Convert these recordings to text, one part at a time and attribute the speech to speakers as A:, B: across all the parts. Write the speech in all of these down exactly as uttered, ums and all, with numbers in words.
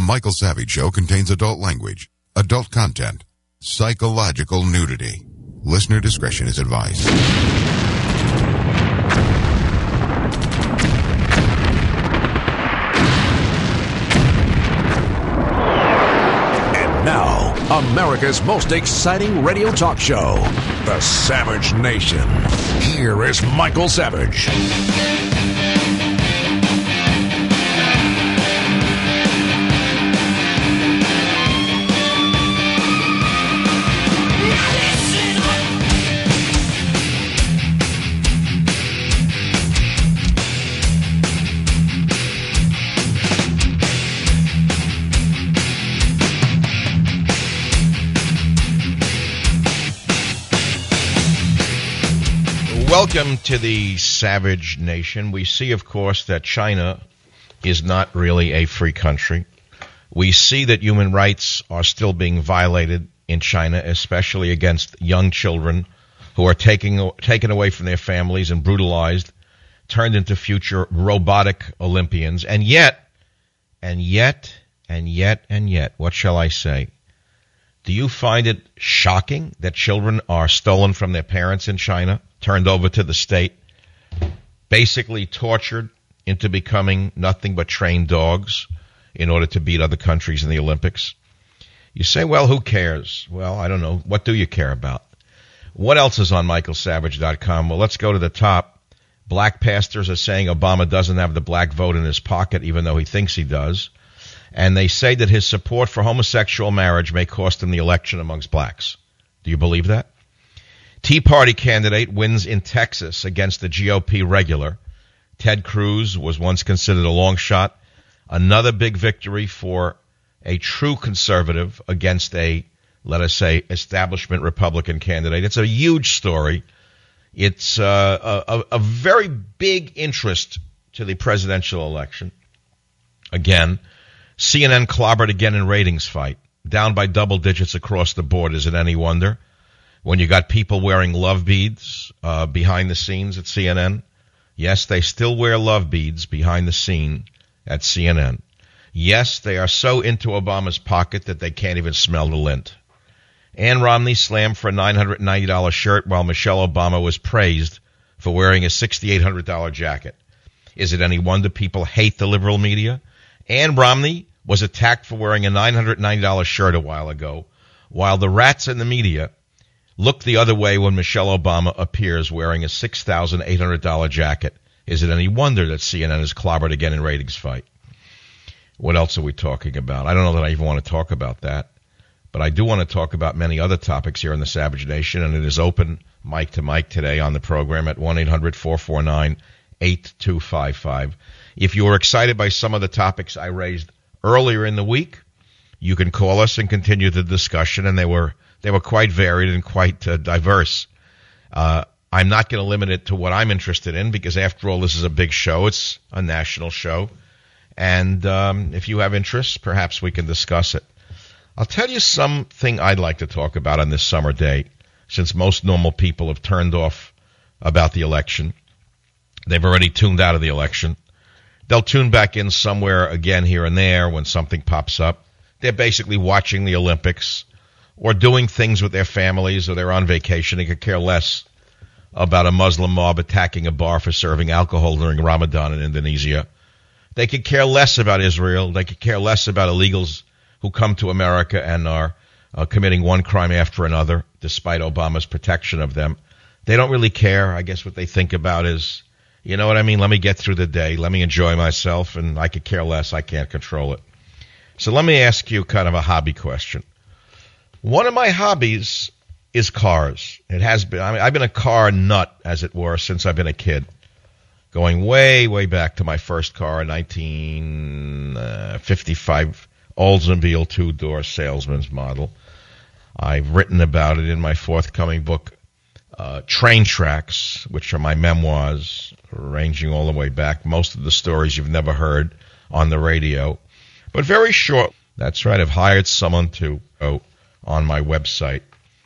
A: Michael Savage Show contains adult language, adult content, psychological nudity. Listener discretion is advised.
B: And now, America's most exciting radio talk show, The Savage Nation. Here is Michael Savage.
C: Welcome to the Savage Nation. We see, of course, that China is not really a free country. We see that human rights are still being violated in China, especially against young children who are taking, taken away from their families and brutalized, turned into future robotic Olympians. And yet, and yet, and yet, and yet, what shall I say? Do you find it shocking that children are stolen from their parents in China, turned over to the state, basically tortured into becoming nothing but trained dogs in order to beat other countries in the Olympics? You say, well, who cares? Well, I don't know. What do you care about? What else is on Michael Savage dot com? Well, let's go to the top. Black pastors are saying Obama doesn't have the black vote in his pocket, even though he thinks he does. And they say that his support for homosexual marriage may cost him the election amongst blacks. Do you believe that? Tea Party candidate wins in Texas against the G O P regular. Ted Cruz was once considered a long shot. Another big victory for a true conservative against a, let us say, establishment Republican candidate. It's a huge story. It's uh, a, a very big interest to the presidential election. Again, C N N clobbered again in ratings fight, down by double digits across the board. Is it any wonder? When you got people wearing love beads uh, behind the scenes at C N N. Yes, they still wear love beads behind the scene at C N N. Yes, they are so into Obama's pocket that they can't even smell the lint. Ann Romney slammed for a nine hundred ninety dollars shirt while Michelle Obama was praised for wearing a six thousand eight hundred dollars jacket. Is it any wonder people hate the liberal media? Ann Romney was attacked for wearing a nine hundred ninety dollars shirt a while ago, while the rats in the media look the other way when Michelle Obama appears wearing a six thousand eight hundred dollars jacket. Is it any wonder that C N N is clobbered again in ratings fight? What else are we talking about? I don't know that I even want to talk about that, but I do want to talk about many other topics here in the Savage Nation, and it is open mic to mic today on the program at one eight hundred four four nine eight two five five. If you were excited by some of the topics I raised earlier in the week, you can call us and continue the discussion, and they were They were quite varied and quite uh, diverse. Uh, I'm not going to limit it to what I'm interested in because, after all, this is a big show. It's a national show. And um, if you have interests, perhaps we can discuss it. I'll tell you something I'd like to talk about on this summer day, since most normal people have turned off about the election. They've already tuned out of the election. They'll tune back in somewhere again here and there when something pops up. They're basically watching the Olympics or doing things with their families, or they're on vacation. They could care less about a Muslim mob attacking a bar for serving alcohol during Ramadan in Indonesia. They could care less about Israel. They could care less about illegals who come to America and are uh, committing one crime after another, despite Obama's protection of them. They don't really care. I guess what they think about is, you know what I mean? Let me get through the day. Let me enjoy myself, and I could care less. I can't control it. So let me ask you kind of a hobby question. One of my hobbies is cars. It has been. I mean, I've been a car nut, as it were, since I've been a kid, going way, way back to my first car, a nineteen fifty-five Oldsmobile two-door salesman's model. I've written about it in my forthcoming book, uh, Train Tracks, which are my memoirs, ranging all the way back. Most of the stories you've never heard on the radio, but very short. That's right. I've hired someone to go on my website.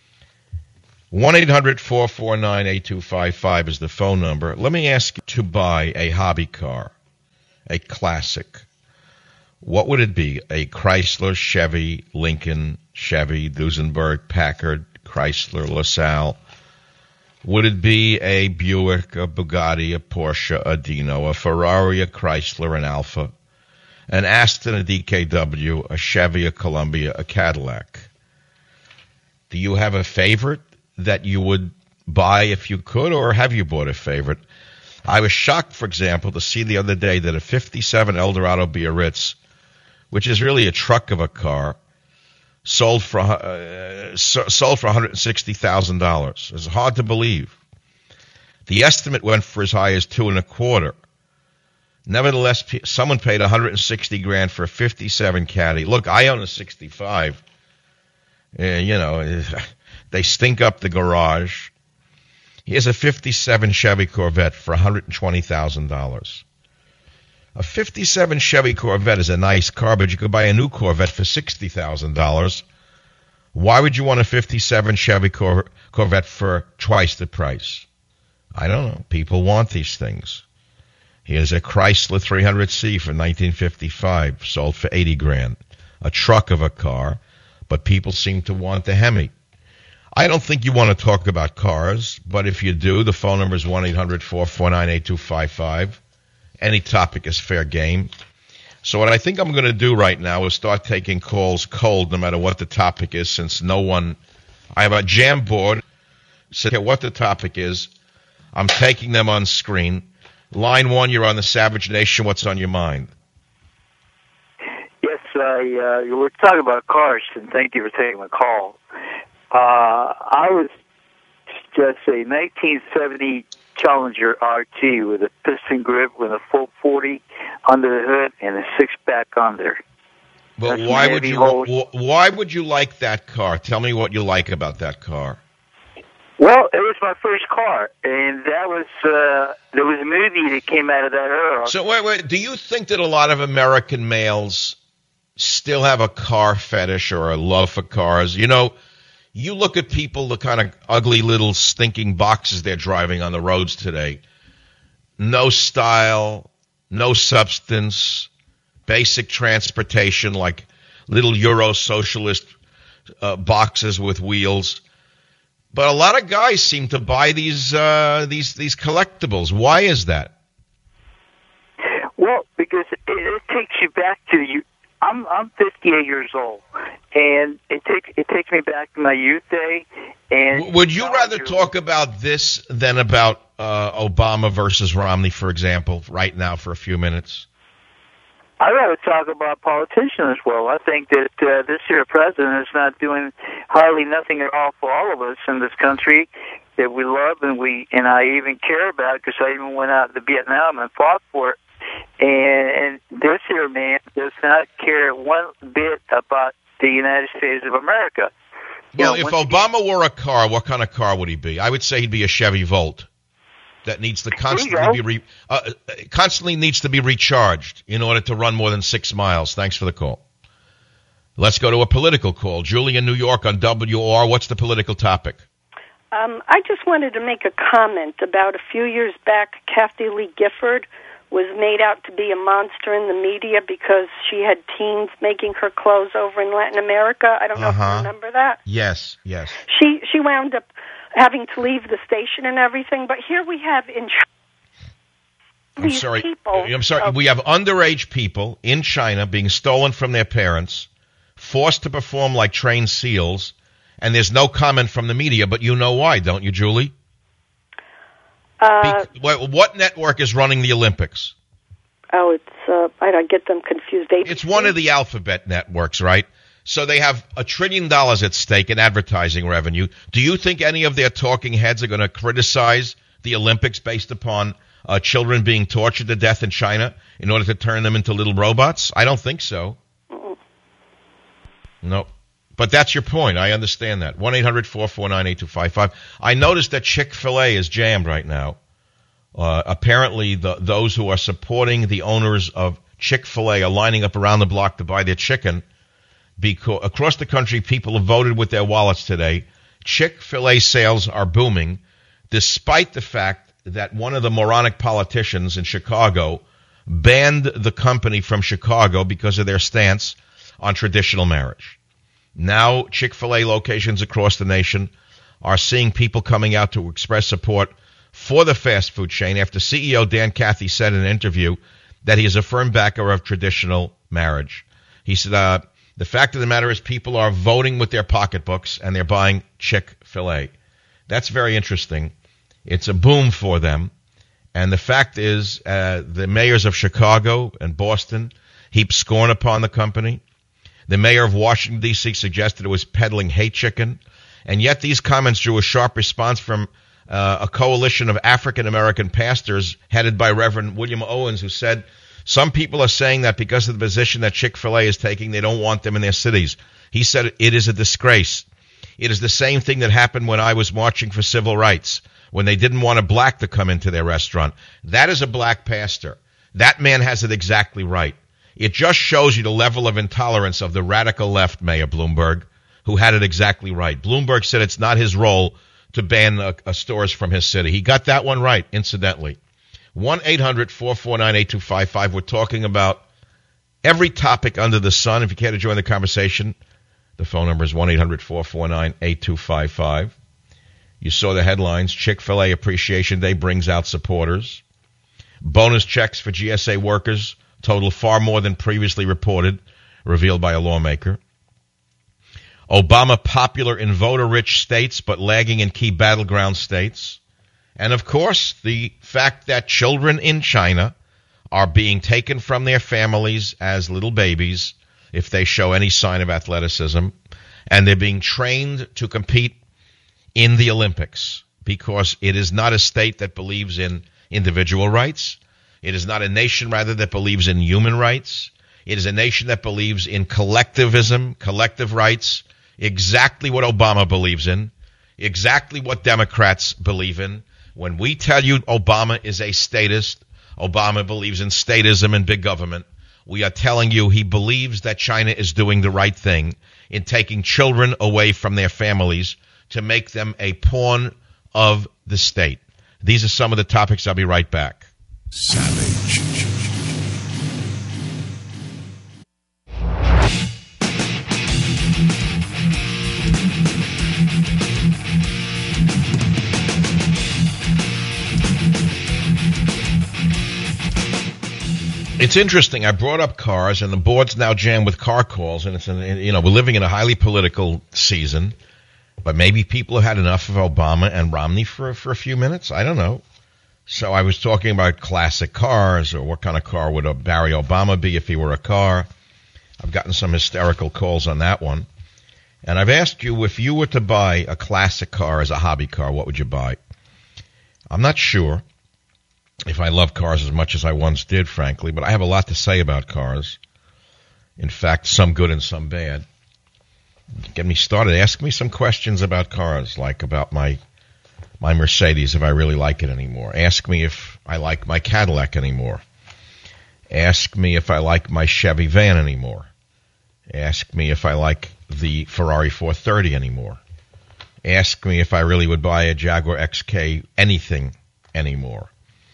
C: one eight hundred four four nine eight two five five is the phone number. Let me ask you to buy a hobby car, a classic. what would it be? A Chrysler, Chevy, Lincoln, Chevy, Duesenberg, Packard, Chrysler, LaSalle? Would it be a Buick, a Bugatti, a Porsche, a Dino, a Ferrari, a Chrysler, an Alfa, an Aston, a D K W, a Chevy, a Columbia, a Cadillac? Do you have a favorite that you would buy if you could, or have you bought a favorite? I was shocked, for example, to see the other day that a fifty-seven Eldorado Biarritz, which is really a truck of a car, sold for uh, sold for one hundred sixty thousand dollars. It's hard to believe. The estimate went for as high as two and a quarter. Nevertheless, someone paid one hundred sixty grand for a fifty-seven Caddy. Look, I own a sixty-five. Uh, you know, they stink up the garage. Here's a fifty-seven Chevy Corvette for one hundred twenty thousand dollars. A fifty-seven Chevy Corvette is a nice car, but you could buy a new Corvette for sixty thousand dollars. Why would you want a fifty-seven Chevy Cor- Corvette for twice the price? I don't know. People want these things. Here's a Chrysler three hundred C from nineteen fifty-five, sold for eighty grand. A truck of a car, but people seem to want the Hemi. I don't think you want to talk about cars, but if you do, the phone number is one eight hundred four four nine eight two five five. Any topic is fair game. So what I think I'm going to do right now is start taking calls cold, no matter what the topic is, since no one, I have a jam board, so what the topic is, I'm taking them on screen. Line one, you're on the Savage Nation. What's on your mind?
D: Yes, I, uh, you were talking about cars, and thank you for taking my call. Uh, I was just a nineteen seventy Challenger R T with a piston grip with a full forty under the hood and a six-pack under.
C: But why would you w- why would you like that car? Tell me what you like about that car.
D: Well, it was my first car, and that was uh, there was a movie that came out of that era.
C: So wait, wait. Do you think that a lot of American males still have a car fetish or a love for cars? You know, you look at people, the kind of ugly little stinking boxes they're driving on the roads today. No style, no substance, basic transportation, like little Euro socialist uh, boxes with wheels. But a lot of guys seem to buy these uh, these these collectibles. Why is that?
D: Well, because it, it takes you back to you. I'm I'm fifty-eight years old, and it takes it takes me back to my youth day. And
C: would you rather talk about this than about uh, Obama versus Romney, for example, right now for a few minutes?
D: I'd rather talk about politicians as well. I think that uh, this year president is not doing hardly nothing at all for all of us in this country that we love and we and I even care about, because I even went out to Vietnam and fought for it. And, and this here man does not care one bit about the United States of America.
C: Well, you know, if Obama were a car, what kind of car would he be? I would say he'd be a Chevy Volt that needs to constantly be re, uh, constantly needs to be recharged in order to run more than six miles. Thanks for the call. Let's go to a political call. Julie in New York on W O R. What's the political topic?
E: Um, I just wanted to make a comment about a few years back, Kathy Lee Gifford was made out to be a monster in the media because she had teens making her clothes over in Latin America. I don't know uh-huh. if you remember that.
C: Yes, yes.
E: She she wound up having to leave the station and everything. But here we have in
C: I'm sorry.
E: People,
C: I'm sorry. Oh. We have underage people in China being stolen from their parents, forced to perform like trained SEALs, and there's no comment from the media. But you know why, don't you, Julie?
E: Uh,
C: Be- what network is running the Olympics?
E: Oh, it's, uh, I don't get them confused. A B C?
C: It's one of the alphabet networks, right? So they have a trillion dollars at stake in advertising revenue. Do you think any of their talking heads are going to criticize the Olympics based upon uh, children being tortured to death in China in order to turn them into little robots? I don't think so. Mm-mm. Nope. But that's your point. I understand that. one eight hundred four four nine eight two five five. I noticed that Chick-fil-A is jammed right now. Uh, apparently, the, those who are supporting the owners of Chick-fil-A are lining up around the block to buy their chicken. Because across the country, people have voted with their wallets today. Chick-fil-A sales are booming, despite the fact that one of the moronic politicians in Chicago banned the company from Chicago because of their stance on traditional marriage. Now, Chick-fil-A locations across the nation are seeing people coming out to express support for the fast food chain after C E O Dan Cathy said in an interview that he is a firm backer of traditional marriage. He said, uh, the fact of the matter is people are voting with their pocketbooks and they're buying Chick-fil-A. That's very interesting. It's a boom for them. And the fact is, uh, the mayors of Chicago and Boston heaped scorn upon the company. The mayor of Washington, D C suggested it was peddling hate chicken. And yet these comments drew a sharp response from uh, a coalition of African-American pastors headed by Reverend William Owens, who said, some people are saying that because of the position that Chick-fil-A is taking, they don't want them in their cities. He said it is a disgrace. It is the same thing that happened when I was marching for civil rights, when they didn't want a black to come into their restaurant. That is a black pastor. That man has it exactly right. It just shows you the level of intolerance of the radical left, Mayor Bloomberg, who had it exactly right. Bloomberg said it's not his role to ban uh, uh, stores from his city. He got that one right, incidentally. one eight hundred four four nine eight two five five. We're talking about every topic under the sun. If you care to join the conversation, the phone number is one eight hundred four four nine eight two five five. You saw the headlines. Chick-fil-A Appreciation Day brings out supporters. Bonus checks for G S A workers total far more than previously reported, revealed by a lawmaker. Obama popular in voter-rich states but lagging in key battleground states. And, of course, the fact that children in China are being taken from their families as little babies if they show any sign of athleticism, and they're being trained to compete in the Olympics because it is not a state that believes in individual rights. It is not a nation, rather, that believes in human rights. It is a nation that believes in collectivism, collective rights, exactly what Obama believes in, exactly what Democrats believe in. When we tell you Obama is a statist, Obama believes in statism and big government, we are telling you he believes that China is doing the right thing in taking children away from their families to make them a pawn of the state. These are some of the topics. I'll be right back.
A: Savage.
C: It's interesting. I brought up cars, and the board's now jammed with car calls, and it's an, you know, we're living in a highly political season, but maybe people have had enough of Obama and Romney for for a few minutes. I don't know. So I was talking about classic cars, or what kind of car would a Barry Obama be if he were a car. I've gotten some hysterical calls on that one. And I've asked you, if you were to buy a classic car as a hobby car, what would you buy? I'm not sure if I love cars as much as I once did, frankly, but I have a lot to say about cars. In fact, some good and some bad. Get me started. Ask me some questions about cars, like about my my Mercedes, if I really like it anymore. Ask me if I like my Cadillac anymore. Ask me if I like my Chevy van anymore. Ask me if I like the Ferrari four thirty anymore. Ask me if I really would buy a Jaguar X K anything anymore.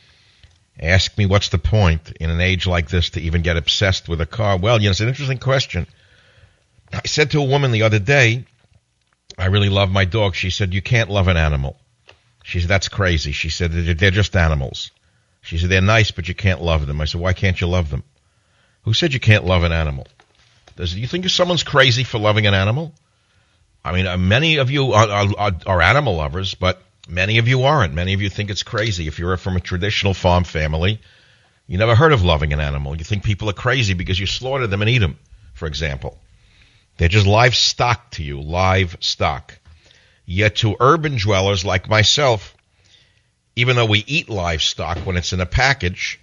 C: Ask me what's the point in an age like this to even get obsessed with a car. Well, you know, it's an interesting question. I said to a woman the other day, I really love my dog. She said, you can't love an animal. She said, that's crazy. She said, they're just animals. She said, they're nice, but you can't love them. I said, why can't you love them? Who said you can't love an animal? Does you think someone's crazy for loving an animal? I mean, uh, many of you are, are, are animal lovers, but many of you aren't. Many of you think it's crazy. If you're from a traditional farm family, you never heard of loving an animal. You think people are crazy because you slaughter them and eat them, for example. They're just livestock to you, livestock. Yet to urban dwellers like myself, even though we eat livestock when it's in a package,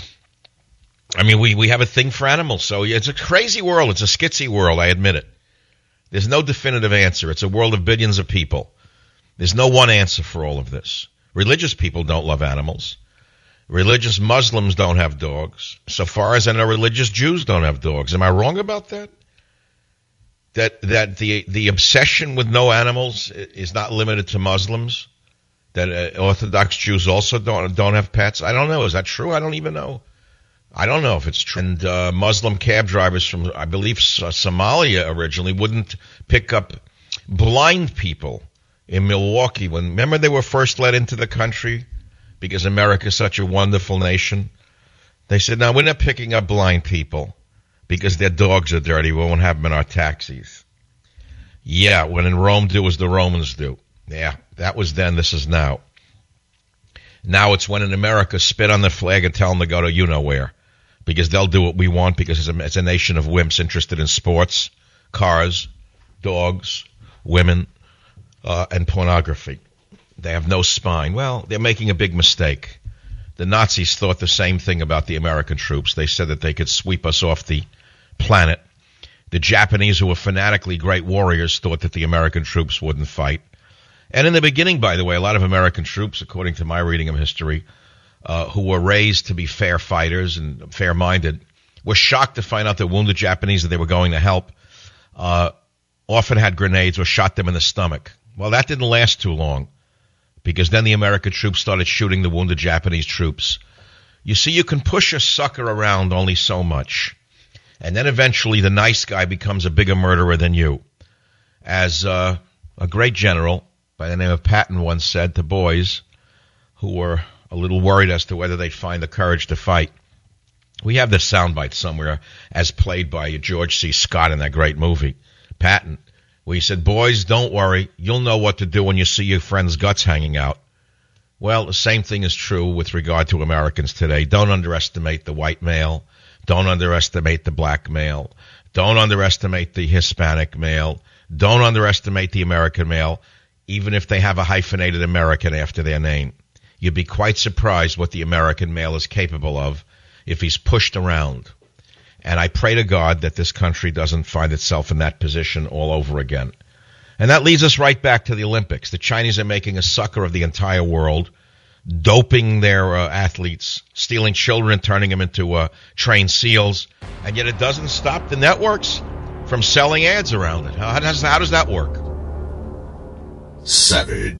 C: I mean, we, we have a thing for animals. So it's a crazy world. It's a skitsy world, I admit it. There's no definitive answer. It's a world of billions of people. There's no one answer for all of this. Religious people don't love animals. Religious Muslims don't have dogs. So far as I know, religious Jews don't have dogs. Am I wrong about that? That that the the obsession with no animals is not limited to Muslims? That uh, Orthodox Jews also don't don't have pets? I don't know. Is that true? I don't even know. I don't know if it's true. And uh, Muslim cab drivers from, I believe, uh, Somalia originally wouldn't pick up blind people in Milwaukee. When remember they were first let into the country because America is such a wonderful nation. They said, no, we're not picking up blind people because their dogs are dirty. We won't have them in our taxis. Yeah, when in Rome do as the Romans do. Yeah, that was then. This is now. Now it's when in America spit on the flag and tell them to go to you-know-where. Because they'll do what we want because it's a, it's a nation of wimps interested in sports, cars, dogs, women, uh, and pornography. They have no spine. Well, they're making a big mistake. The Nazis thought the same thing about the American troops. They said that they could sweep us off the planet. The Japanese, who were fanatically great warriors, thought that the American troops wouldn't fight. And in the beginning, by the way, a lot of American troops, according to my reading of history, Uh, who were raised to be fair fighters and fair-minded, were shocked to find out that wounded Japanese that they were going to help uh, often had grenades or shot them in the stomach. Well, that didn't last too long because then the American troops started shooting the wounded Japanese troops. You see, you can push a sucker around only so much, and then eventually the nice guy becomes a bigger murderer than you. As uh, a great general by the name of Patton once said to boys who were a little worried as to whether they'd find the courage to fight. We have this soundbite somewhere as played by George C. Scott in that great movie, Patton, where he said, boys, don't worry. You'll know what to do when you see your friend's guts hanging out. Well, the same thing is true with regard to Americans today. Don't underestimate the white male. Don't underestimate the black male. Don't underestimate the Hispanic male. Don't underestimate the American male, even if they have a hyphenated American after their name. You'd be quite surprised what the American male is capable of if he's pushed around. And I pray to God that this country doesn't find itself in that position all over again. And that leads us right back to the Olympics. The Chinese are making a sucker of the entire world, doping their uh, athletes, stealing children and turning them into uh, trained SEALs. And yet it doesn't stop the networks from selling ads around it. How does, how does that work?
B: Savage.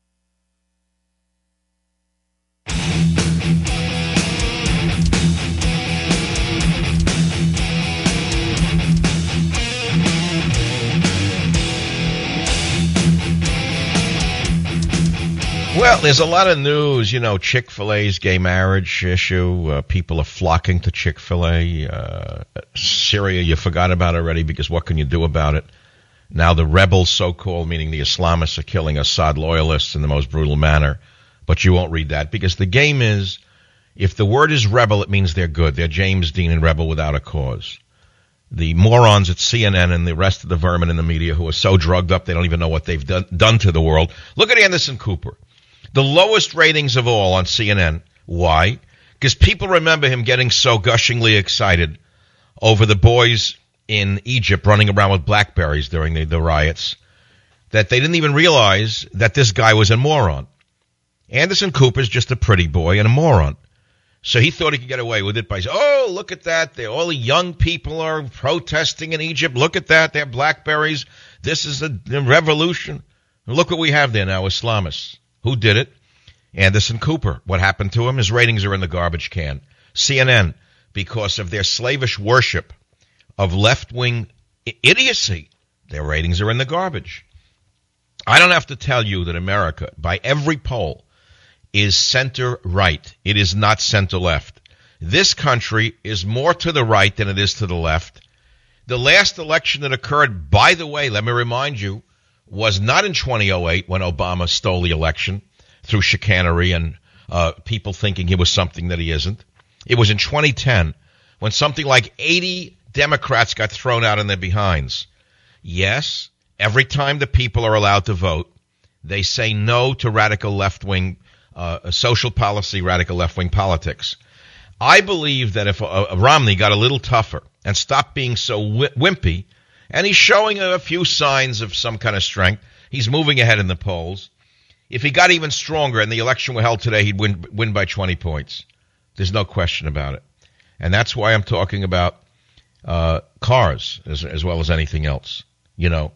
C: Well, there's a lot of news, you know, Chick-fil-A's gay marriage issue. Uh, people are flocking to Chick-fil-A. Uh, Syria, you forgot about already because what can you do about it? Now the rebels, so-called, meaning the Islamists, are killing Assad loyalists in the most brutal manner. But you won't read that because the game is, if the word is rebel, it means they're good. They're James Dean and rebel without a cause. The morons at C N N and the rest of the vermin in the media who are so drugged up they don't even know what they've done, done to the world. Look at Anderson Cooper. The lowest ratings of all on C N N. Why? Because people remember him getting so gushingly excited over the boys in Egypt running around with Blackberries during the, the riots that they didn't even realize that this guy was a moron. Anderson Cooper's just a pretty boy and a moron. So he thought he could get away with it by saying, oh, look at that. They're, all the young people are protesting in Egypt. Look at that. They're Blackberries. This is a, a revolution. And look what we have there now, Islamists. Who did it? Anderson Cooper. What happened to him? His ratings are in the garbage can. C N N, because of their slavish worship of left-wing idiocy, their ratings are in the garbage. I don't have to tell you that America, by every poll, is center-right. It is not center-left. This country is more to the right than it is to the left. The last election that occurred, by the way, let me remind you, was not in twenty oh eight when Obama stole the election through chicanery and uh, people thinking he was something that he isn't. It was in twenty ten when something like eighty Democrats got thrown out in their behinds. Yes, every time the people are allowed to vote, they say no to radical left-wing uh, social policy, radical left-wing politics. I believe that if uh, Romney got a little tougher and stopped being so w- wimpy, and he's showing a few signs of some kind of strength. He's moving ahead in the polls. If he got even stronger and the election were held today, he'd win win by twenty points. There's no question about it. And that's why I'm talking about uh, cars as, as well as anything else. You know,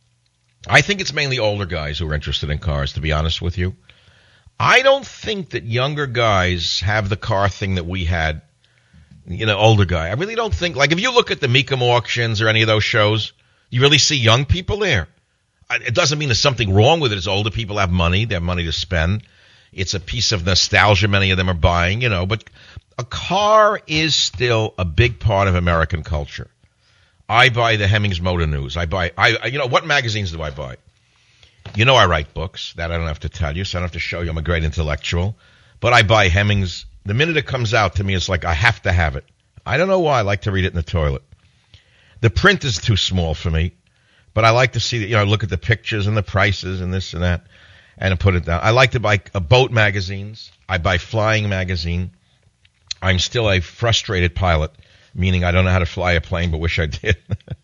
C: I think it's mainly older guys who are interested in cars, to be honest with you. I don't think that younger guys have the car thing that we had you know, older guy. I really don't think, like, if you look at the Mecum auctions or any of those shows, you really see young people there. It doesn't mean there's something wrong with it. It's older people have money. They have money to spend. It's a piece of nostalgia many of them are buying, you know. But a car is still a big part of American culture. I buy the Hemmings Motor News. I buy, I you know, what magazines do I buy? You know I write books. That I don't have to tell you, so I don't have to show you I'm a great intellectual. But I buy Hemmings. The minute it comes out, to me, it's like I have to have it. I don't know why. I like to read it in the toilet. The print is too small for me. But I like to see, you know, look at the pictures and the prices and this and that, and put it down. I like to buy uh, boat magazines. I buy Flying magazine. I'm still a frustrated pilot, meaning I don't know how to fly a plane, but wish I did.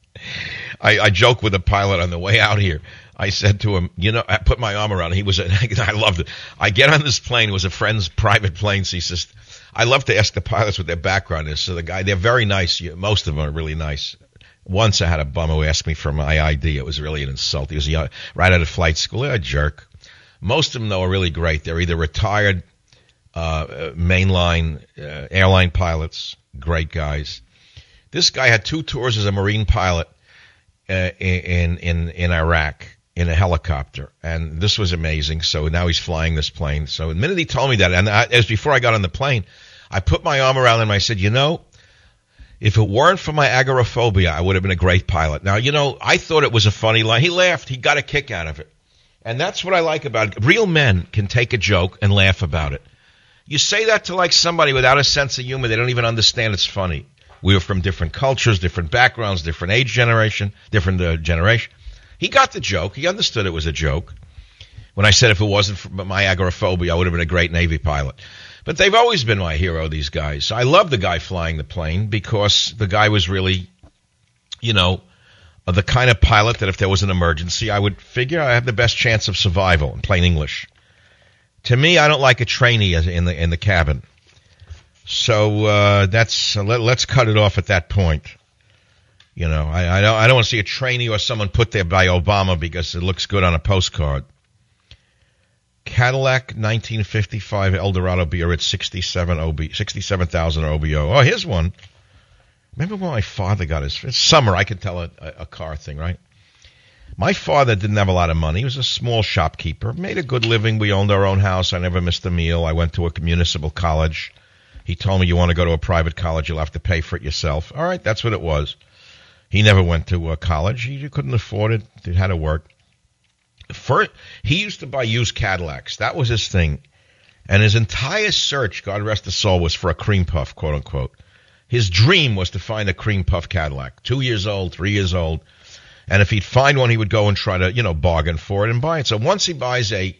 C: I, I joke with a pilot on the way out here. I said to him, you know, I put my arm around him. He was, a, I loved it. I get on this plane. It was a friend's private plane. So he says, I love to ask the pilots what their background is. So the guy, they're very nice. Most of them are really nice. Once I had a bum who asked me for my I D. It was really an insult. He was young, right out of flight school. A jerk. Most of them, though, are really great. They're either retired uh, mainline uh, airline pilots, great guys. This guy had two tours as a Marine pilot uh, in, in, in Iraq in a helicopter, and this was amazing. So now he's flying this plane. So the minute he told me that, and I, as before I got on the plane, I put my arm around him. I said, you know, if it weren't for my agoraphobia, I would have been a great pilot. Now, you know, I thought it was a funny line. He laughed. He got a kick out of it. And that's what I like about it. Real men can take a joke and laugh about it. You say that to, like, somebody without a sense of humor, they don't even understand it's funny. We were from different cultures, different backgrounds, different age generation, different uh, generation. He got the joke. He understood it was a joke. When I said if it wasn't for my agoraphobia, I would have been a great Navy pilot. But they've always been my hero, these guys. I love the guy flying the plane because the guy was really, you know, the kind of pilot that if there was an emergency, I would figure I have the best chance of survival in plain English. To me, I don't like a trainee in the in the cabin. So uh, that's uh, let, let's cut it off at that point. You know, I, I don't I don't want to see a trainee or someone put there by Obama because it looks good on a postcard. Cadillac nineteen fifty-five Eldorado Biarritz sixty-seven O B sixty-seven thousand O B O. Oh, here's one. Remember when my father got his it's summer? I can tell a, a car thing, right? My father didn't have a lot of money. He was a small shopkeeper, made a good living. We owned our own house. I never missed a meal. I went to a municipal college. He told me, you want to go to a private college, you'll have to pay for it yourself. All right, that's what it was. He never went to a college. He couldn't afford it. It had to work. First, he used to buy used Cadillacs. That was his thing. And his entire search, God rest his soul, was for a cream puff, quote unquote. His dream was to find a cream puff Cadillac. Two years old, three years old. And if he'd find one, he would go and try to, you know, bargain for it and buy it. So once he buys a,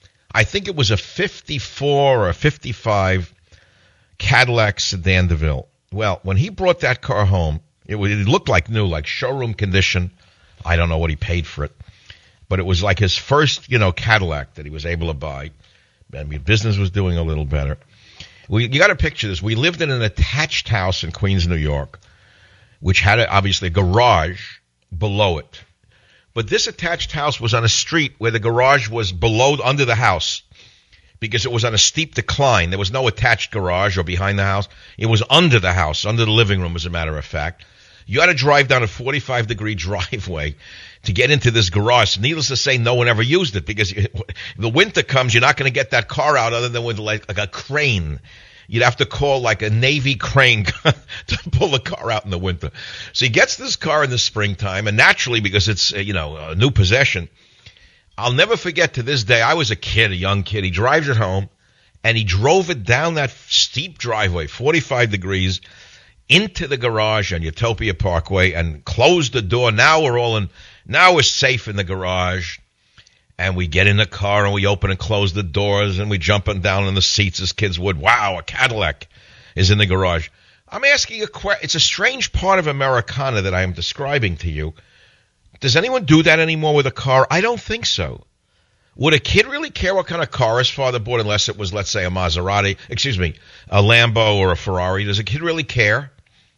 C: I think it was a fifty-four or a fifty-five Cadillac Sedan DeVille. Well, when he brought that car home, it, it looked like new, like showroom condition. I don't know what he paid for it. But it was like his first, you know, Cadillac that he was able to buy. I mean, business was doing a little better. We, you got to picture this. We lived in an attached house in Queens, New York, which had, a, obviously, a garage below it. But this attached house was on a street where the garage was below, under the house, because it was on a steep decline. There was no attached garage or behind the house. It was under the house, under the living room, as a matter of fact. You had to drive down a forty-five degree driveway to get into this garage. Needless to say, no one ever used it because if the winter comes, you're not going to get that car out other than with like, like a crane. You'd have to call like a Navy crane to pull the car out in the winter. So he gets this car in the springtime, and naturally, because it's, you know, a new possession, I'll never forget to this day, I was a kid, a young kid. He drives it home, and he drove it down that steep driveway, forty-five degrees, into the garage on Utopia Parkway and closed the door. Now we're all in, now we're safe in the garage. And we get in the car and we open and close the doors and we jump down in the seats as kids would. Wow, a Cadillac is in the garage. I'm asking a question. It's a strange part of Americana that I am describing to you. Does anyone do that anymore with a car? I don't think so. Would a kid really care what kind of car his father bought unless it was, let's say, a Maserati, excuse me, a Lambo or a Ferrari? Does a kid really care?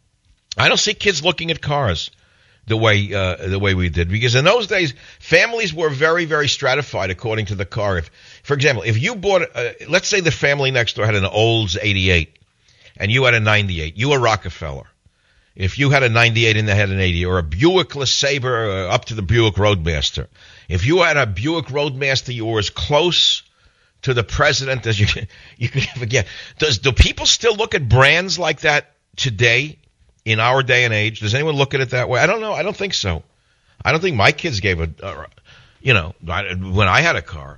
C: I don't see kids looking at cars the way uh, the way we did, because in those days families were very, very stratified according to the car. If, for example, if you bought, uh, let's say the family next door had an Olds eighty-eight, and you had a ninety-eight, you were Rockefeller. If you had a ninety-eight and they had an eighty, or a Buick LeSabre uh, up to the Buick Roadmaster, if you had a Buick Roadmaster, you were as close to the president as you you could ever get. Does do people still look at brands like that today in our day and age? Does anyone look at it that way? I don't know. I don't think so. I don't think my kids gave a, uh, you know, when I had a car.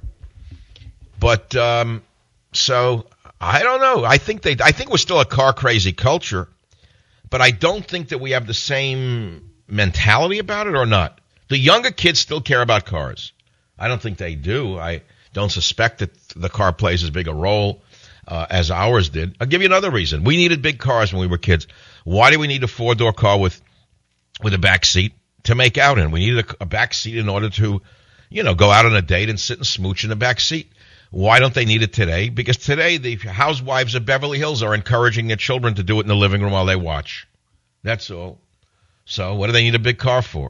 C: But um, so I don't know. I think they. I think we're still a car crazy culture. But I don't think that we have the same mentality about it, or not. The younger kids still care about cars. I don't think they do. I don't suspect that the car plays as big a role uh, as ours did. I'll give you another reason. We needed big cars when we were kids. Why do we need a four-door car with with a back seat to make out in? We needed a, a back seat in order to, you know, go out on a date and sit and smooch in the back seat. Why don't they need it today? Because today the housewives of Beverly Hills are encouraging their children to do it in the living room while they watch. That's all. So what do they need a big car for?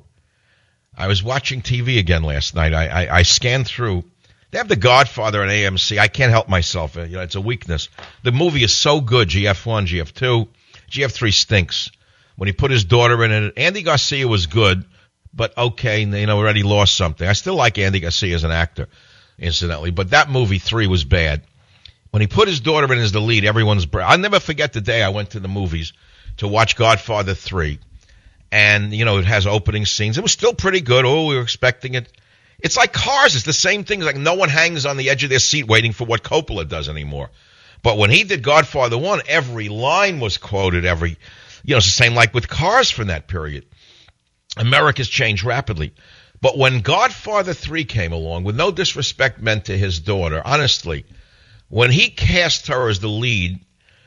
C: I was watching T V again last night. I, I, I scanned through. They have The Godfather on A M C. I can't help myself. You know, it's a weakness. The movie is so good, G F one, G F two. G F three stinks. When he put his daughter in it, Andy Garcia was good, but okay, you know, already lost something. I still like Andy Garcia as an actor, incidentally, but that movie three was bad. When he put his daughter in as the lead, everyone's... I'll never forget the day I went to the movies to watch Godfather three, and, you know, it has opening scenes. It was still pretty good. Oh, we were expecting it. It's like Cars. It's the same thing. Like no one hangs on the edge of their seat waiting for what Coppola does anymore. But when he did Godfather one, every line was quoted, every... You know, it's the same like with Cars from that period. America's changed rapidly. But when Godfather three came along, with no disrespect meant to his daughter, honestly, when he cast her as the lead,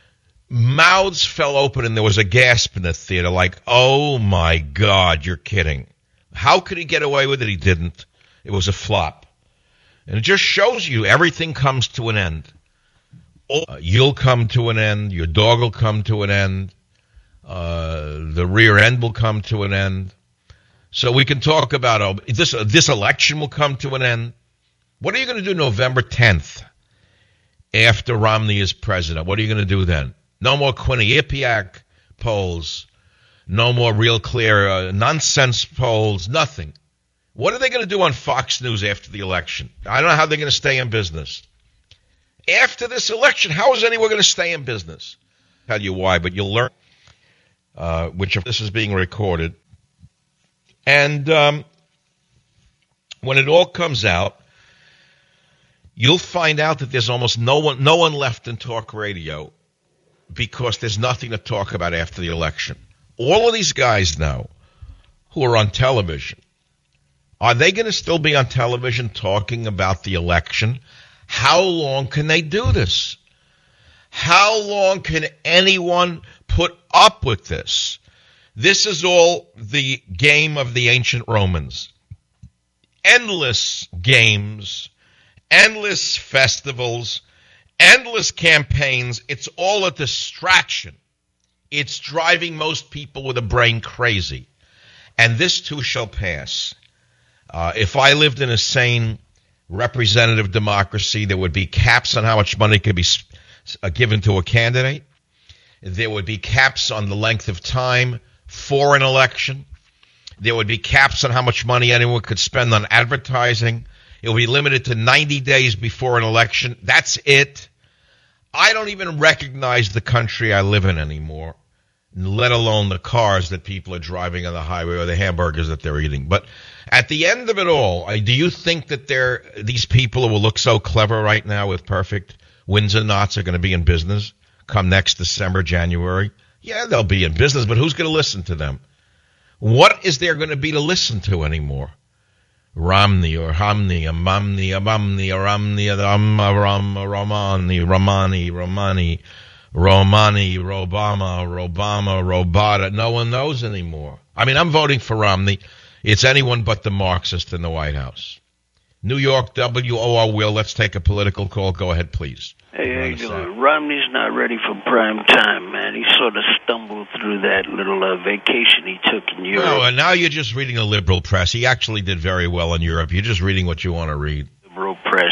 C: mouths fell open and there was a gasp in the theater like, oh my God, you're kidding. How could he get away with it? He didn't. It was a flop. And it just shows you everything comes to an end. Uh, you'll come to an end. Your dog will come to an end. Uh, the rear end will come to an end. So we can talk about uh, this. Uh, this election will come to an end. What are you going to do November tenth after Romney is president? What are you going to do then? No more Quinnipiac polls. No more Real Clear uh, nonsense polls. Nothing. What are they going to do on Fox News after the election? I don't know how they're going to stay in business. After this election, how is anyone going to stay in business? I'll tell you why, but you'll learn. Uh, which of this is being recorded. And um, when it all comes out, you'll find out that there's almost no one, no one left in talk radio because there's nothing to talk about after the election. All of these guys now who are on television, are they going to still be on television talking about the election? How long can they do this? How long can anyone put up with this? This is all the game of the ancient Romans. Endless games, endless festivals, endless campaigns. It's all a distraction. It's driving most people with a brain crazy. And this too shall pass. Uh, if I lived in a sane representative democracy, there would be caps on how much money could be uh, given to a candidate. There would be caps on the length of time for an election. There would be caps on how much money anyone could spend on advertising. It would be limited to ninety days before an election. That's it. I don't even recognize the country I live in anymore, let alone the cars that people are driving on the highway or the hamburgers that they're eating. But at the end of it all, do you think that they're, these people who will look so clever right now with perfect Windsor knots are going to be in business come next December, January? Yeah, they'll be in business, but who's going to listen to them? What is there going to be to listen to anymore? Romney or Hamney, a Mamney, a Mamney, a Romney, a Ram, a Ram, a Romani, Romani, Romani, Romani, Robama, Robama, Robata. No one knows anymore. I mean, I'm voting for Romney. It's anyone but the Marxist in the White House. New York, W O R Will, let's take a political call. Go ahead, please.
F: Hey, how you doing? Romney's not ready for prime time, man. He sort of stumbled through that little uh, vacation he took in Europe.
C: No, and now you're just reading the liberal press. He actually did very well in Europe. You're just reading what you want to read.
F: Liberal press. Uh,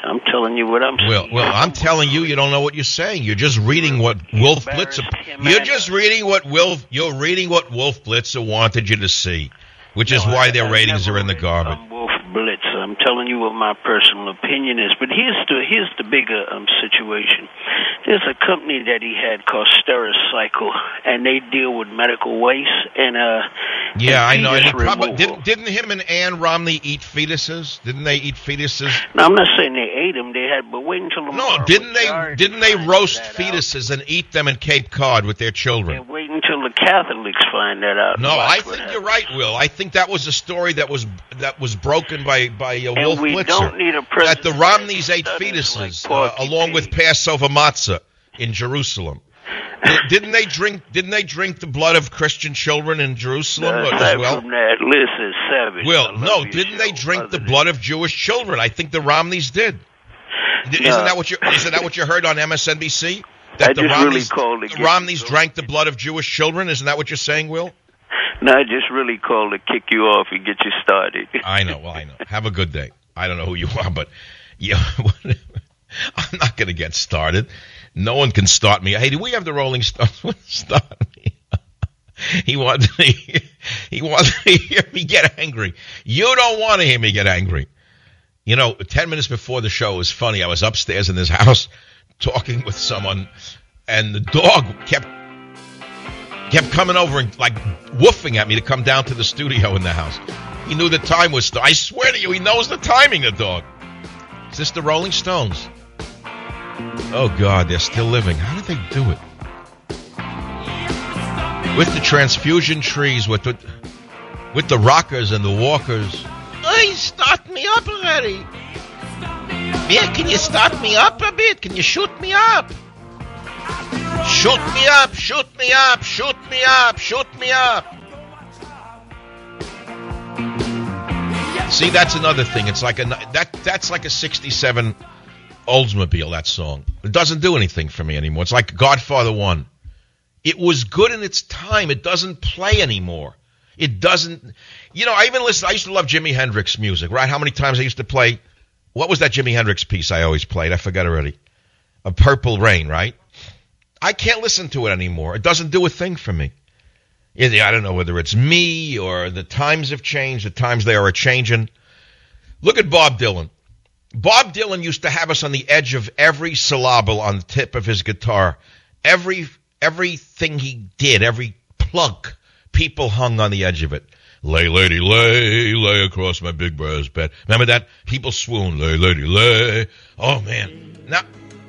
F: I'm telling you what I'm saying.
C: Well, well, I'm telling you, you don't know what you're saying. You're just reading what Wolf Blitzer. You're just reading what Wolf. You're reading what Wolf Blitzer wanted you to see, which is why their ratings are in the garbage.
F: Wolf Blitzer. I'm telling you what my personal opinion is. But here's the here's the bigger um, situation. There's a company that he had called Stericycle, and they deal with medical waste and uh.
C: Yeah,
F: and
C: I know.
F: fetus
C: Probably,
F: removal.
C: didn't, didn't him and Ann Romney eat fetuses? Didn't they eat fetuses?
F: No, I'm not saying they ate them. They had, but wait until tomorrow.
C: No, didn't they? Didn't they roast fetuses and eat them in Cape Cod with their children?
F: And wait until the Catholics find that out.
C: No, I think you're right, Will. I think that was a story that was that was broken by by uh, Wolf
F: we
C: Blitzer.
F: Don't need a
C: that the Romneys ate fetuses
F: like
C: uh, along with Passover matzah in Jerusalem. Didn't they drink? Didn't they drink the blood of Christian children in Jerusalem
F: no,
C: as well?
F: From that list is savage.
C: Well, no, didn't they drink the blood of Jewish children? I think the Romneys did. Isn't no. that what you? Isn't that what you heard on M S N B C? That
F: I
C: the
F: just
C: Romneys,
F: really called
C: the Romneys drank the blood of Jewish children. Isn't that what you're saying, Will?
F: No, I just really called to kick you off and get you started.
C: I know. Well, I know. Have a good day. I don't know who you are, but yeah, I'm not going to get started. No one can start me. Hey, do we have the Rolling Stones start me? he wanted to, he wanted to hear me get angry. You don't want to hear me get angry. You know, ten minutes before the show, it was funny. I was upstairs in this house talking with someone, and the dog kept kept coming over and like woofing at me to come down to the studio in the house. He knew the time was. St- I swear to you, he knows the timing. The dog. Is this the Rolling Stones? Oh, God, they're still living. How did they do it? With the transfusion trees, with the, with the rockers and the walkers. Hey, start me up already. Yeah, can you start me up a bit? Can you shoot me up? Shoot me up, shoot me up, shoot me up, shoot me up. See, that's another thing. It's like a that that's like a sixty-seven Oldsmobile, that song. It doesn't do anything for me anymore. It's like Godfather one. It was good in its time. It doesn't play anymore. It doesn't, you know, I even listen, I used to love Jimi Hendrix music, right? How many times I used to play, what was that Jimi Hendrix piece I always played? I forgot already. A Purple Rain, right? I can't listen to it anymore. It doesn't do a thing for me. I don't know whether it's me or the times have changed, the times they are a-changing. Look at Bob Dylan. Bob Dylan used to have us on the edge of every syllable on the tip of his guitar. Every everything he did, every plunk, people hung on the edge of it. Lay, lady, lay, lay across my big brass bed. Remember that? People swoon. Lay, lady, lay. Oh, man. Now,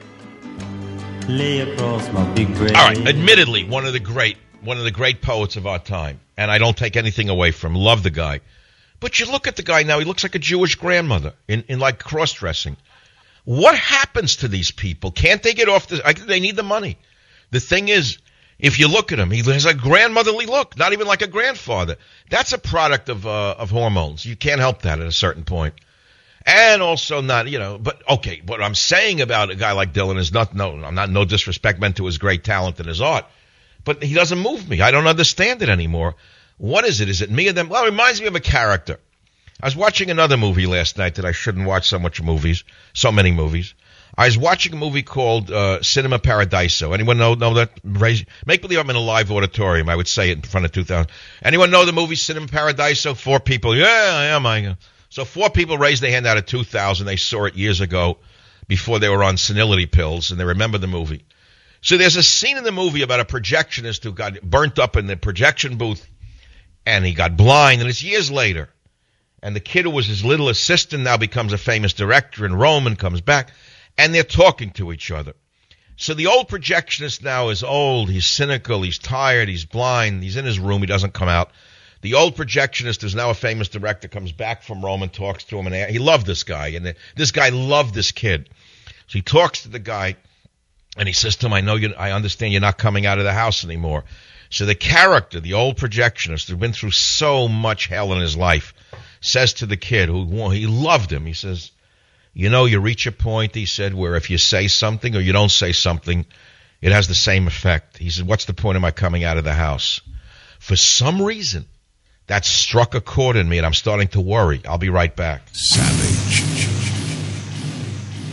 G: lay across my big brass.
C: All right, admittedly, one of the great, one of the great poets of our time, and I don't take anything away from him. Love the guy. But you look at the guy now, he looks like a Jewish grandmother in, in like cross-dressing. What happens to these people? Can't they get off the, I, they need the money. The thing is, if you look at him, he has a grandmotherly look, not even like a grandfather. That's a product of, uh, of hormones. You can't help that at a certain point. And also not, you know, but okay, what I'm saying about a guy like Dylan is not, no, I'm not, no disrespect meant to his great talent and his art, but he doesn't move me. I don't understand it anymore. What is it? Is it me or them? Well, it reminds me of a character. I was watching another movie last night that I shouldn't watch so much movies, so many movies. I was watching a movie called uh, Cinema Paradiso. Anyone know know that? Raise, make believe I'm in a live auditorium. I would say it in front of two thousand. Anyone know the movie Cinema Paradiso? Four people. Yeah, I am. I So four people raised their hand out of two thousand. They saw it years ago before they were on senility pills, and they remember the movie. So there's a scene in the movie about a projectionist who got burnt up in the projection booth, and he got blind, and it's years later. And the kid who was his little assistant now becomes a famous director in Rome and comes back, and they're talking to each other. So the old projectionist now is old, he's cynical, he's tired, he's blind, he's in his room, he doesn't come out. The old projectionist, who's now a famous director, comes back from Rome and talks to him, and he loved this guy, and the, this guy loved this kid. So he talks to the guy, and he says to him, I know you, I understand you're not coming out of the house anymore. So the character, the old projectionist, who'd been through so much hell in his life, says to the kid, who he loved him, he says, you know, you reach a point, he said, where if you say something or you don't say something, it has the same effect. He said, what's the point of my coming out of the house? For some reason, that struck a chord in me, and I'm starting to worry. I'll be right back.
A: Savage.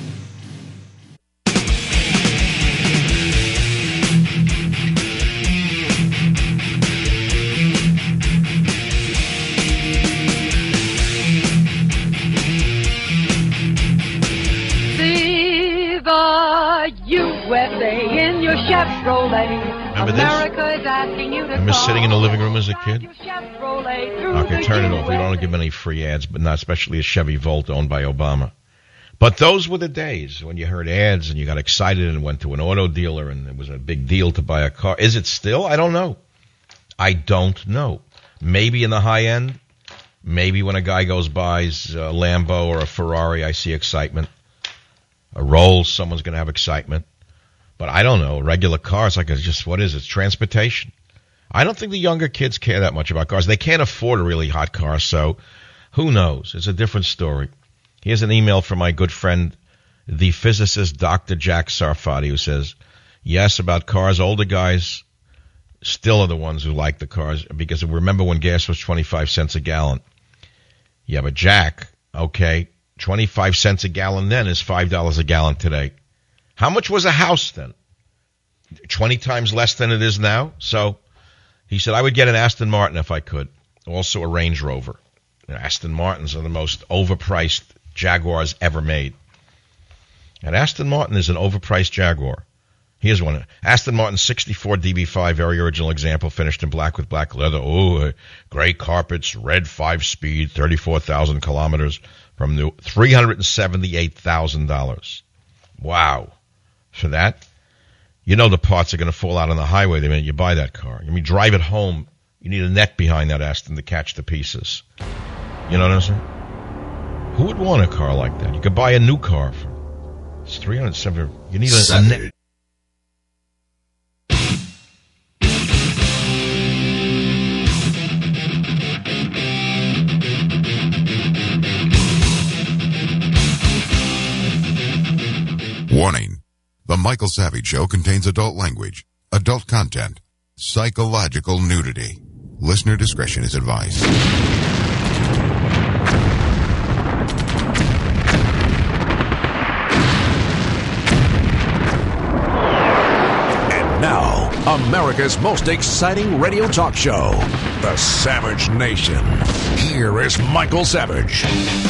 H: USA in your Chevrolet.
C: Remember this?
H: America is asking you to
C: Remember
H: call.
C: sitting in the living room as a kid?
H: Your Chevrolet through
C: Okay,
H: the
C: turn it off. We
H: U S.
C: don't give any free ads, but not especially a Chevy Volt owned by Obama. But those were the days when you heard ads and you got excited and went to an auto dealer and it was a big deal to buy a car. Is it still? I don't know. I don't know. Maybe in the high end. Maybe when a guy goes buys a Lambo or a Ferrari, I see excitement. A Rolls, someone's going to have excitement. But I don't know. A regular car, it's like, it's just, what is it? It's transportation. I don't think the younger kids care that much about cars. They can't afford a really hot car, so who knows? It's a different story. Here's an email from my good friend, the physicist Doctor Jack Sarfati, who says, yes, about cars, older guys still are the ones who like the cars, because remember when gas was twenty-five cents a gallon. Yeah, but Jack, okay, twenty-five cents a gallon then is five dollars a gallon today. How much was a house then? twenty times less than it is now? So he said, I would get an Aston Martin if I could. Also a Range Rover. And Aston Martins are the most overpriced Jaguars ever made. And Aston Martin is an overpriced Jaguar. Here's one. Aston Martin sixty-four D B five, very original example, finished in black with black leather. Oh, gray carpets, red five-speed, thirty-four thousand kilometers from new, three hundred seventy-eight thousand dollars. Wow. For that, you know the parts are going to fall out on the highway the minute you buy that car. I mean, drive it home. You need a net behind that Aston to catch the pieces. You know what I'm saying? Who would want a car like that? You could buy a new car for it's three hundred seventy. You need a, a net.
A: Warning. The Michael Savage Show contains adult language, adult content, psychological nudity. Listener discretion is advised.
B: And now, America's most exciting radio talk show, The Savage Nation. Here is Michael Savage.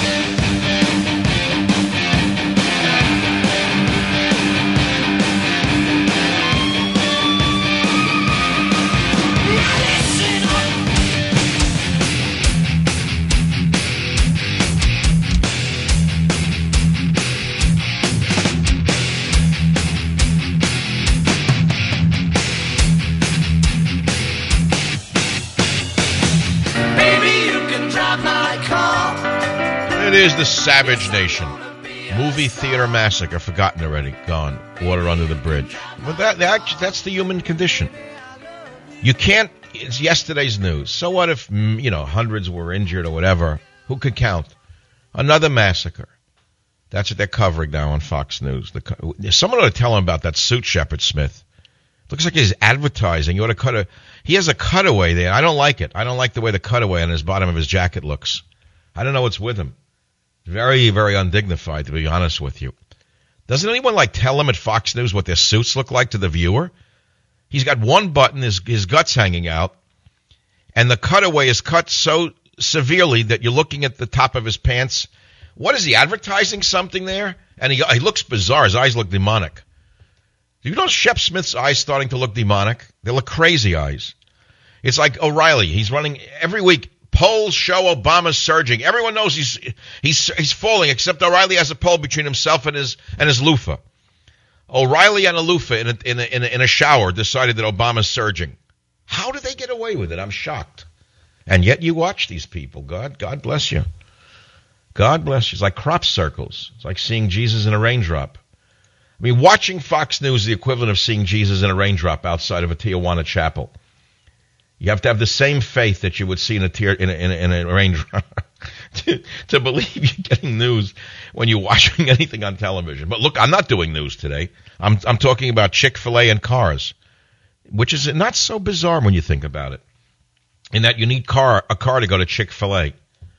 C: It is the Savage Nation. Movie theater massacre, forgotten already, gone. Water under the bridge. But that, that that's the human condition. You can't, it's yesterday's news. So what if, you know, hundreds were injured or whatever? Who could count? Another massacre. That's what they're covering now on Fox News. The, someone ought to tell him about that suit, Shepard Smith. Looks like he's advertising. You ought to cut a, he has a cutaway there. I don't like it. I don't like the way the cutaway on his bottom of his jacket looks. I don't know what's with him. Very, very undignified, to be honest with you. Doesn't anyone, like, tell them at Fox News what their suits look like to the viewer? He's got one button, his, his guts hanging out, and the cutaway is cut so severely that you're looking at the top of his pants. What is he, advertising something there? And he, he looks bizarre. His eyes look demonic. Do you know Shep Smith's eyes starting to look demonic? They look crazy eyes. It's like O'Reilly. He's running every week. Polls show Obama's surging. Everyone knows he's he's he's falling, except O'Reilly has a poll between himself and his and his loofah. O'Reilly and a loofah in a, in a, in a, in a shower decided that Obama's surging. How did they get away with it? I'm shocked. And yet you watch these people. God, God bless you. God bless you. It's like crop circles. It's like seeing Jesus in a raindrop. I mean, watching Fox News is the equivalent of seeing Jesus in a raindrop outside of a Tijuana chapel. You have to have the same faith that you would see in a tear, in a, in a, in a raindrop to, to believe you're getting news when you're watching anything on television. But look, I'm not doing news today. I'm I'm talking about Chick-fil-A and cars, which is not so bizarre when you think about it. In that you need car a car to go to Chick-fil-A.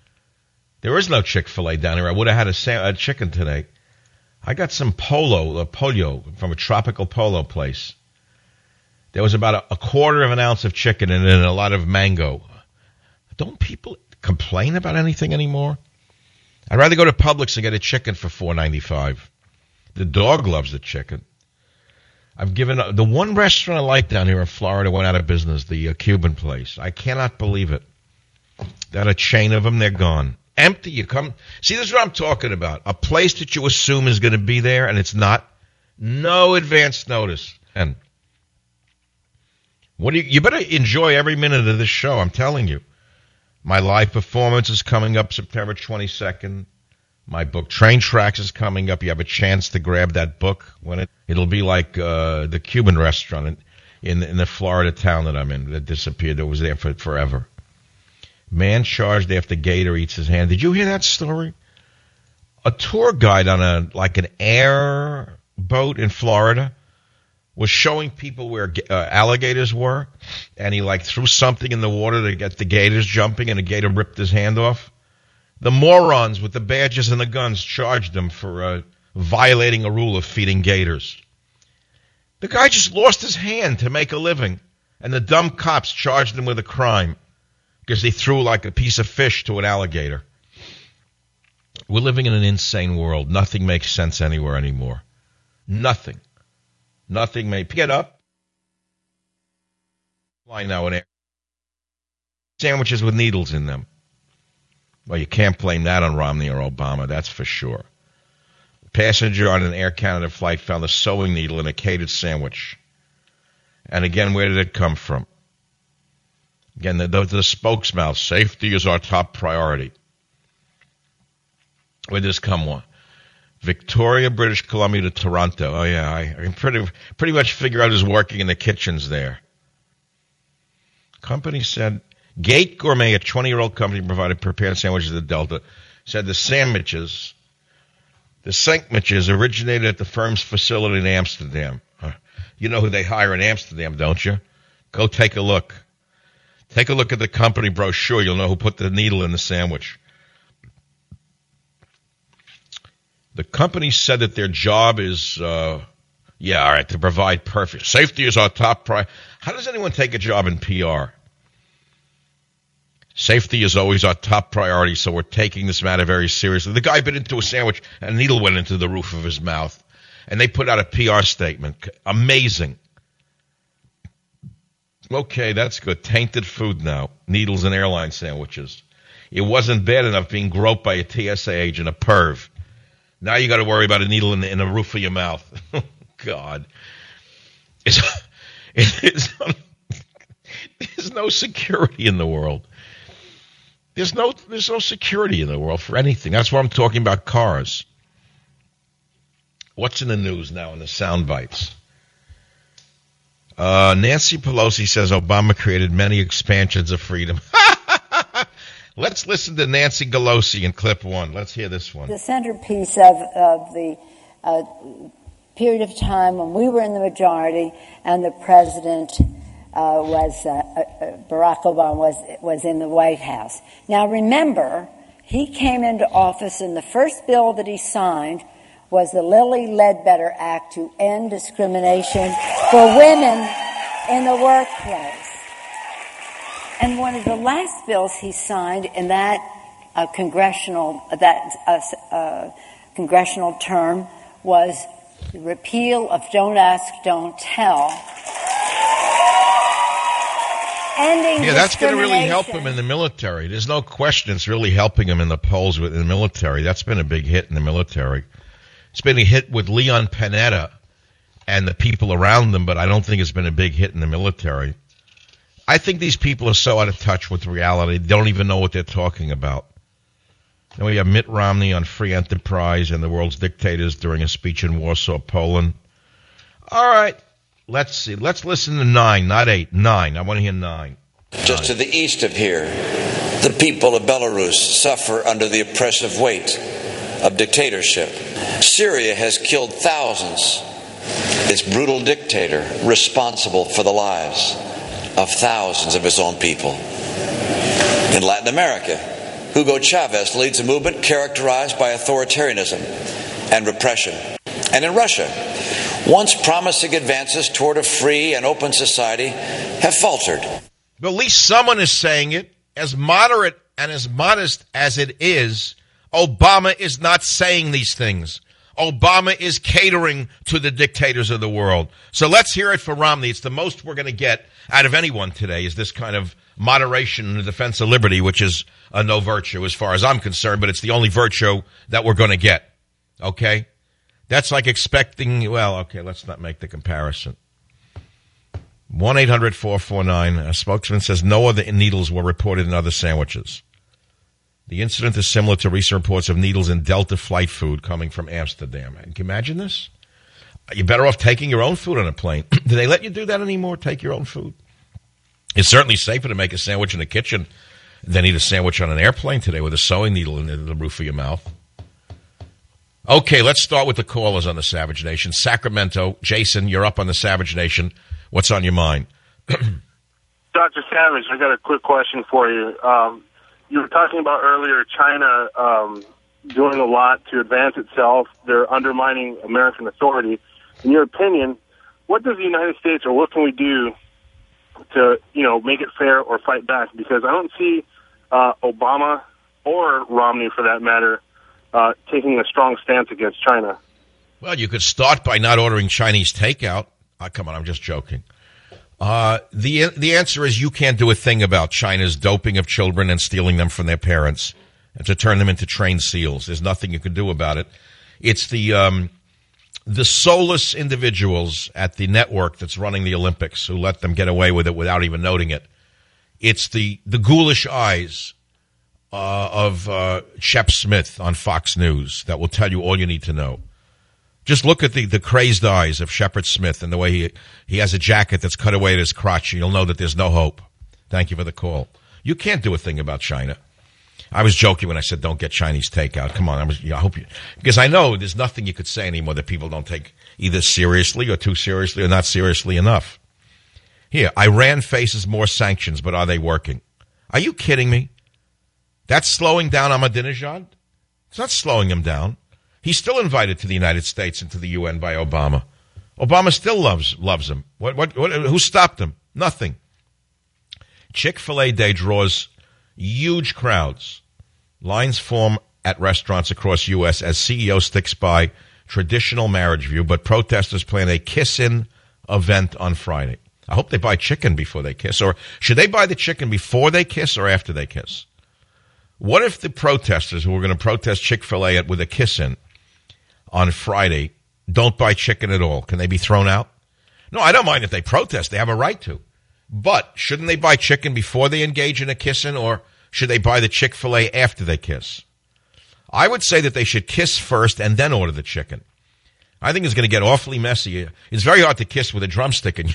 C: There is no Chick-fil-A down here. I would have had a, sa- a chicken today. I got some polo, a pollo from a tropical polo place. There was about a, a quarter of an ounce of chicken in it and a lot of mango. Don't people complain about anything anymore? I'd rather go to Publix and get a chicken for four ninety-five. The dog loves the chicken. I've given up. The one restaurant I like down here in Florida went out of business, the uh, Cuban place. I cannot believe it. That a chain of them, they're gone. Empty, you come. See, this is what I'm talking about. A place that you assume is going to be there, and it's not. No advance notice. And what do you, you better enjoy every minute of this show, I'm telling you. My live performance is coming up September twenty-second. My book, Train Tracks, is coming up. You have a chance to grab that book. When it, it'll be like uh, the Cuban restaurant in, in, in the Florida town that I'm in that disappeared. That was there for forever. Man charged after gator eats his hand. Did you hear that story? A tour guide on a like an air boat in Florida was showing people where uh, alligators were, and he like threw something in the water to get the gators jumping, and the gator ripped his hand off. The morons with the badges and the guns charged him for uh, violating a rule of feeding gators. The guy just lost his hand to make a living, and the dumb cops charged him with a crime because they threw like a piece of fish to an alligator. We're living in an insane world. Nothing makes sense anywhere anymore. Nothing. Nothing may get up. Fly now and air. Sandwiches with needles in them. Well, you can't blame that on Romney or Obama, that's for sure. A passenger on an Air Canada flight found a sewing needle in a catered sandwich. And again, where did it come from? Again, the, the, the spokesmouth, safety is our top priority. Where did this come from? Victoria, British Columbia to Toronto. Oh, yeah, I, I can pretty, pretty much figure out who's working in the kitchens there. Company said, Gate Gourmet, a twenty-year-old company, provided prepared sandwiches at Delta, said the sandwiches, the sandwiches originated at the firm's facility in Amsterdam. You know who they hire in Amsterdam, don't you? Go take a look. Take a look at the company brochure. You'll know who put the needle in the sandwich. The company said that their job is, uh, yeah, all right, to provide perfect. Safety is our top priority. How does anyone take a job in P R? Safety is always our top priority, so we're taking this matter very seriously. The guy bit into a sandwich, and a needle went into the roof of his mouth, and they put out a P R statement. Amazing. Okay, that's good. Tainted food now. Needles in airline sandwiches. It wasn't bad enough being groped by a T S A agent, a perv. Now you got to worry about a needle in the, in the roof of your mouth. God. It's, it's, there's no security in the world. There's no there's no security in the world for anything. That's why I'm talking about cars. What's in the news now in the sound bites? Uh, Nancy Pelosi says Obama created many expansions of freedom. Let's listen to Nancy Pelosi in clip one. Let's hear this one.
I: The centerpiece of, of the uh, period of time when we were in the majority and the president uh, was, uh, uh, Barack Obama was, was in the White House. Now remember, he came into office and the first bill that he signed was the Lilly Ledbetter Act to end discrimination for women in the workplace. And one of the last bills he signed in that uh, congressional that uh, uh, congressional term was the repeal of Don't Ask, Don't Tell. Ending
C: yeah, that's going to really help him in the military. There's no question it's really helping him in the polls with in the military. That's been a big hit in the military. It's been a hit with Leon Panetta and the people around them, but I don't think it's been a big hit in the military. I think these people are so out of touch with reality, they don't even know what they're talking about. Then we have Mitt Romney on free enterprise and the world's dictators during a speech in Warsaw, Poland. All right, let's see. Let's listen to nine, not eight. Nine. I want to hear nine.
J: Just to the east of here, the people of Belarus suffer under the oppressive weight of dictatorship. Syria has killed thousands. Its brutal dictator responsible for the lives of thousands of his own people. In Latin America, Hugo Chavez leads a movement characterized by authoritarianism and repression. And in Russia, once promising advances toward a free and open society have faltered.
C: But at least someone is saying it. As moderate and as modest as it is, Obama is not saying these things. Obama is catering to the dictators of the world. So let's hear it for Romney. It's the most we're going to get out of anyone today is this kind of moderation in the defense of liberty, which is a no virtue as far as I'm concerned, but it's the only virtue that we're going to get. Okay? That's like expecting, well, okay, let's not make the comparison. one eight hundred four four nine, a spokesman says no other needles were reported in other sandwiches. The incident is similar to recent reports of needles in Delta flight food coming from Amsterdam. Can you imagine this? You're better off taking your own food on a plane. Do they let you do that anymore, take your own food? It's certainly safer to make a sandwich in the kitchen than eat a sandwich on an airplane today with a sewing needle in the roof of your mouth. Okay, let's start with the callers on the Savage Nation. Sacramento, Jason, you're up on the Savage Nation. What's on your mind?
K: Doctor Savage, I got a quick question for you. Um, you were talking about earlier China um, doing a lot to advance itself. They're undermining American authority. In your opinion, what does the United States, or what can we do to, you know, make it fair or fight back? Because I don't see uh, Obama or Romney, for that matter, uh, taking a strong stance against China.
C: Well, you could start by not ordering Chinese takeout. Oh, come on, I'm just joking. Uh, the the answer is you can't do a thing about China's doping of children and stealing them from their parents and to turn them into trained SEALs. There's nothing you can do about it. It's the um, the soulless individuals at the network that's running the Olympics who let them get away with it without even noting it. It's the, the ghoulish eyes uh, of uh, Shep Smith on Fox News that will tell you all you need to know. Just look at the, the crazed eyes of Shepard Smith and the way he he has a jacket that's cut away at his crotch. You'll know that there's no hope. Thank you for the call. You can't do a thing about China. I was joking when I said don't get Chinese takeout. Come on, I was. I hope you, because I know there's nothing you could say anymore that people don't take either seriously or too seriously or not seriously enough. Here, Iran faces more sanctions, but are they working? Are you kidding me? That's slowing down Ahmadinejad? It's not slowing him down. He's still invited to the United States and to the U N by Obama. Obama still loves loves him. What? What? what who stopped him? Nothing. Chick-fil-A Day draws huge crowds. Lines form at restaurants across U S as C E O sticks by traditional marriage view, but protesters plan a kiss-in event on Friday. I hope they buy chicken before they kiss. Or should they buy the chicken before they kiss or after they kiss? What if the protesters who are going to protest Chick-fil-A with a kiss-in on Friday don't buy chicken at all? Can they be thrown out? No, I don't mind if they protest. They have a right to. But shouldn't they buy chicken before they engage in a kiss-in, or should they buy the Chick-fil-A after they kiss? I would say that they should kiss first and then order the chicken. I think it's going to get awfully messy. It's very hard to kiss with a drumstick. In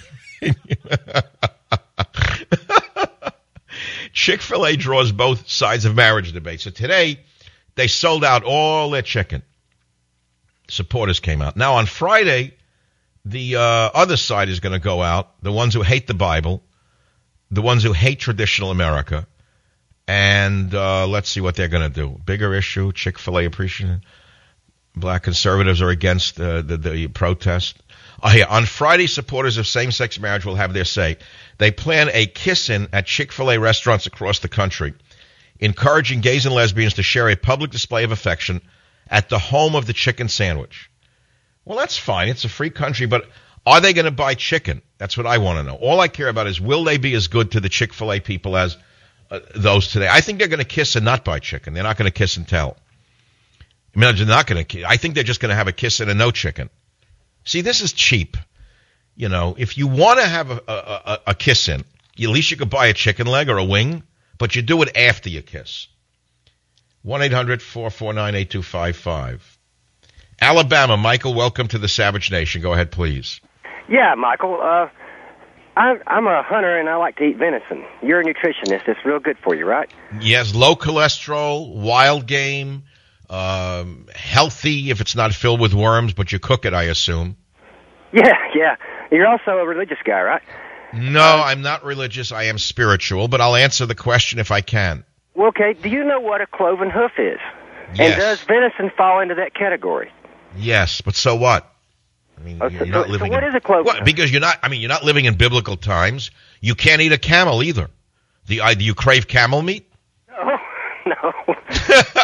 C: Chick-fil-A draws both sides of marriage debate. So today, they sold out all their chicken. Supporters came out. Now on Friday, the uh, other side is going to go out, the ones who hate the Bible, the ones who hate traditional America, and uh, let's see what they're going to do. Bigger issue, Chick-fil-A appreciation. Black conservatives are against uh, the, the protest. Oh, yeah. On Friday, supporters of same-sex marriage will have their say. They plan a kiss-in at Chick-fil-A restaurants across the country, encouraging gays and lesbians to share a public display of affection at the home of the chicken sandwich. Well, that's fine. It's a free country, but are they going to buy chicken? That's what I want to know. All I care about is, will they be as good to the Chick-fil-A people as uh, those today? I think they're going to kiss and not buy chicken. They're not going to kiss and tell. I mean, they're not going to. I think they're just going to have a kiss and a no chicken. See, this is cheap. You know, if you want to have a, a, a, a kiss in, at least you could buy a chicken leg or a wing, but you do it after you kiss. one eight hundred four four nine eight two five five. Alabama, Michael, welcome to the Savage Nation. Go ahead, please.
L: Yeah, Michael. Uh, I'm, I'm a hunter, and I like to eat venison. You're a nutritionist. It's real good for you, right?
C: Yes, low cholesterol, wild game, um, healthy if it's not filled with worms, but you cook it, I assume.
L: Yeah, yeah. You're also a religious guy, right?
C: No, I'm not religious. I am spiritual, but I'll answer the question if I can.
L: Well, okay, do you know what a cloven hoof is?
C: Yes.
L: And does venison fall into that category?
C: Yes, but so what? I mean,
L: oh,
C: you're
L: so,
C: not living
L: so what
C: in,
L: is a cloven
C: what,
L: hoof?
C: Because you're not, I mean, you're not living in biblical times. You can't eat a camel either. The, uh, do you crave camel meat?
L: No, no.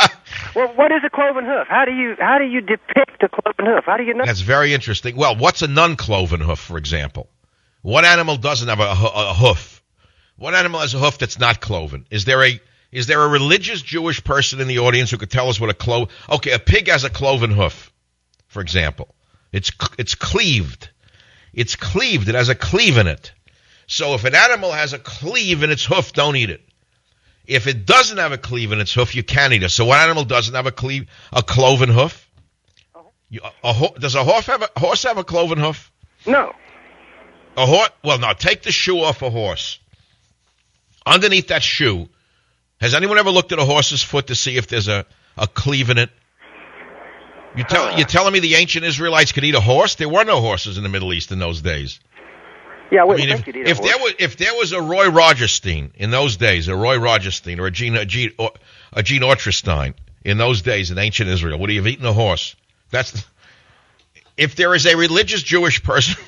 L: Well, what is a cloven hoof? How do you how do you depict a cloven hoof? How do you know?
C: That's very interesting. Well, what's a non-cloven hoof, for example? What animal doesn't have a, a, a hoof? What animal has a hoof that's not cloven? Is there a is there a religious Jewish person in the audience who could tell us what a clo? Okay, a pig has a cloven hoof, for example. It's it's cleaved. It's cleaved. It has a cleave in it. So if an animal has a cleave in its hoof, don't eat it. If it doesn't have a cleave in its hoof, you can eat it. So what animal doesn't have a cleave, a cloven hoof? You, a, a, does a horse have a horse have a cloven hoof?
L: No.
C: A horse? Well, no. Take the shoe off a horse. Underneath that shoe, has anyone ever looked at a horse's foot to see if there's a, a cleave in it? You tell, uh, you're telling me the ancient Israelites could eat a horse? There were no horses in the Middle East in those days.
L: Yeah, I,
C: I mean, if, if there was if there was a Roy Rogerstein in those days, a Roy Rogerstein or a Gene a Gene, or a Gene Ortrustein in those days in ancient Israel, would he have eaten a horse? That's if there is a religious Jewish person.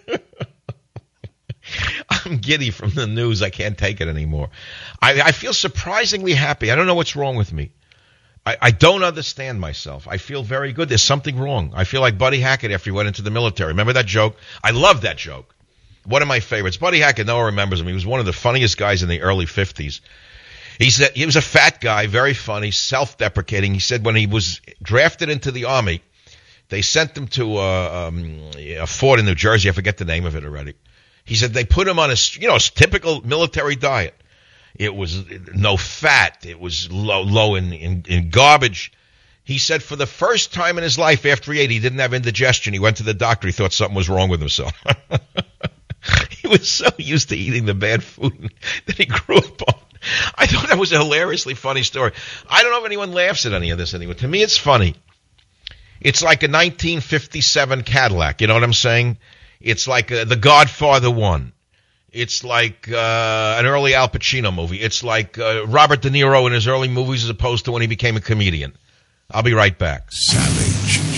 C: I'm giddy from the news. I can't take it anymore. I, I feel surprisingly happy. I don't know what's wrong with me. I, I don't understand myself. I feel very good. There's something wrong. I feel like Buddy Hackett after he went into the military. Remember that joke? I love that joke. One of my favorites. Buddy Hackett, no one remembers him. He was one of the funniest guys in the early fifties. He said he was a fat guy, very funny, self-deprecating. He said when he was drafted into the Army, they sent him to a, um, a fort in New Jersey. I forget the name of it already. He said they put him on a, you know, typical military diet. It was no fat. It was low, low in, in, in garbage. He said for the first time in his life after he ate, he didn't have indigestion. He went to the doctor. He thought something was wrong with himself. He was so used to eating the bad food that he grew up on. I thought that was a hilariously funny story. I don't know if anyone laughs at any of this anymore. To me, it's funny. It's like a nineteen fifty-seven Cadillac. You know what I'm saying? It's like uh, The Godfather one. It's like uh, an early Al Pacino movie. It's like uh, Robert De Niro in his early movies as opposed to when he became a comedian. I'll be right back.
A: Savage.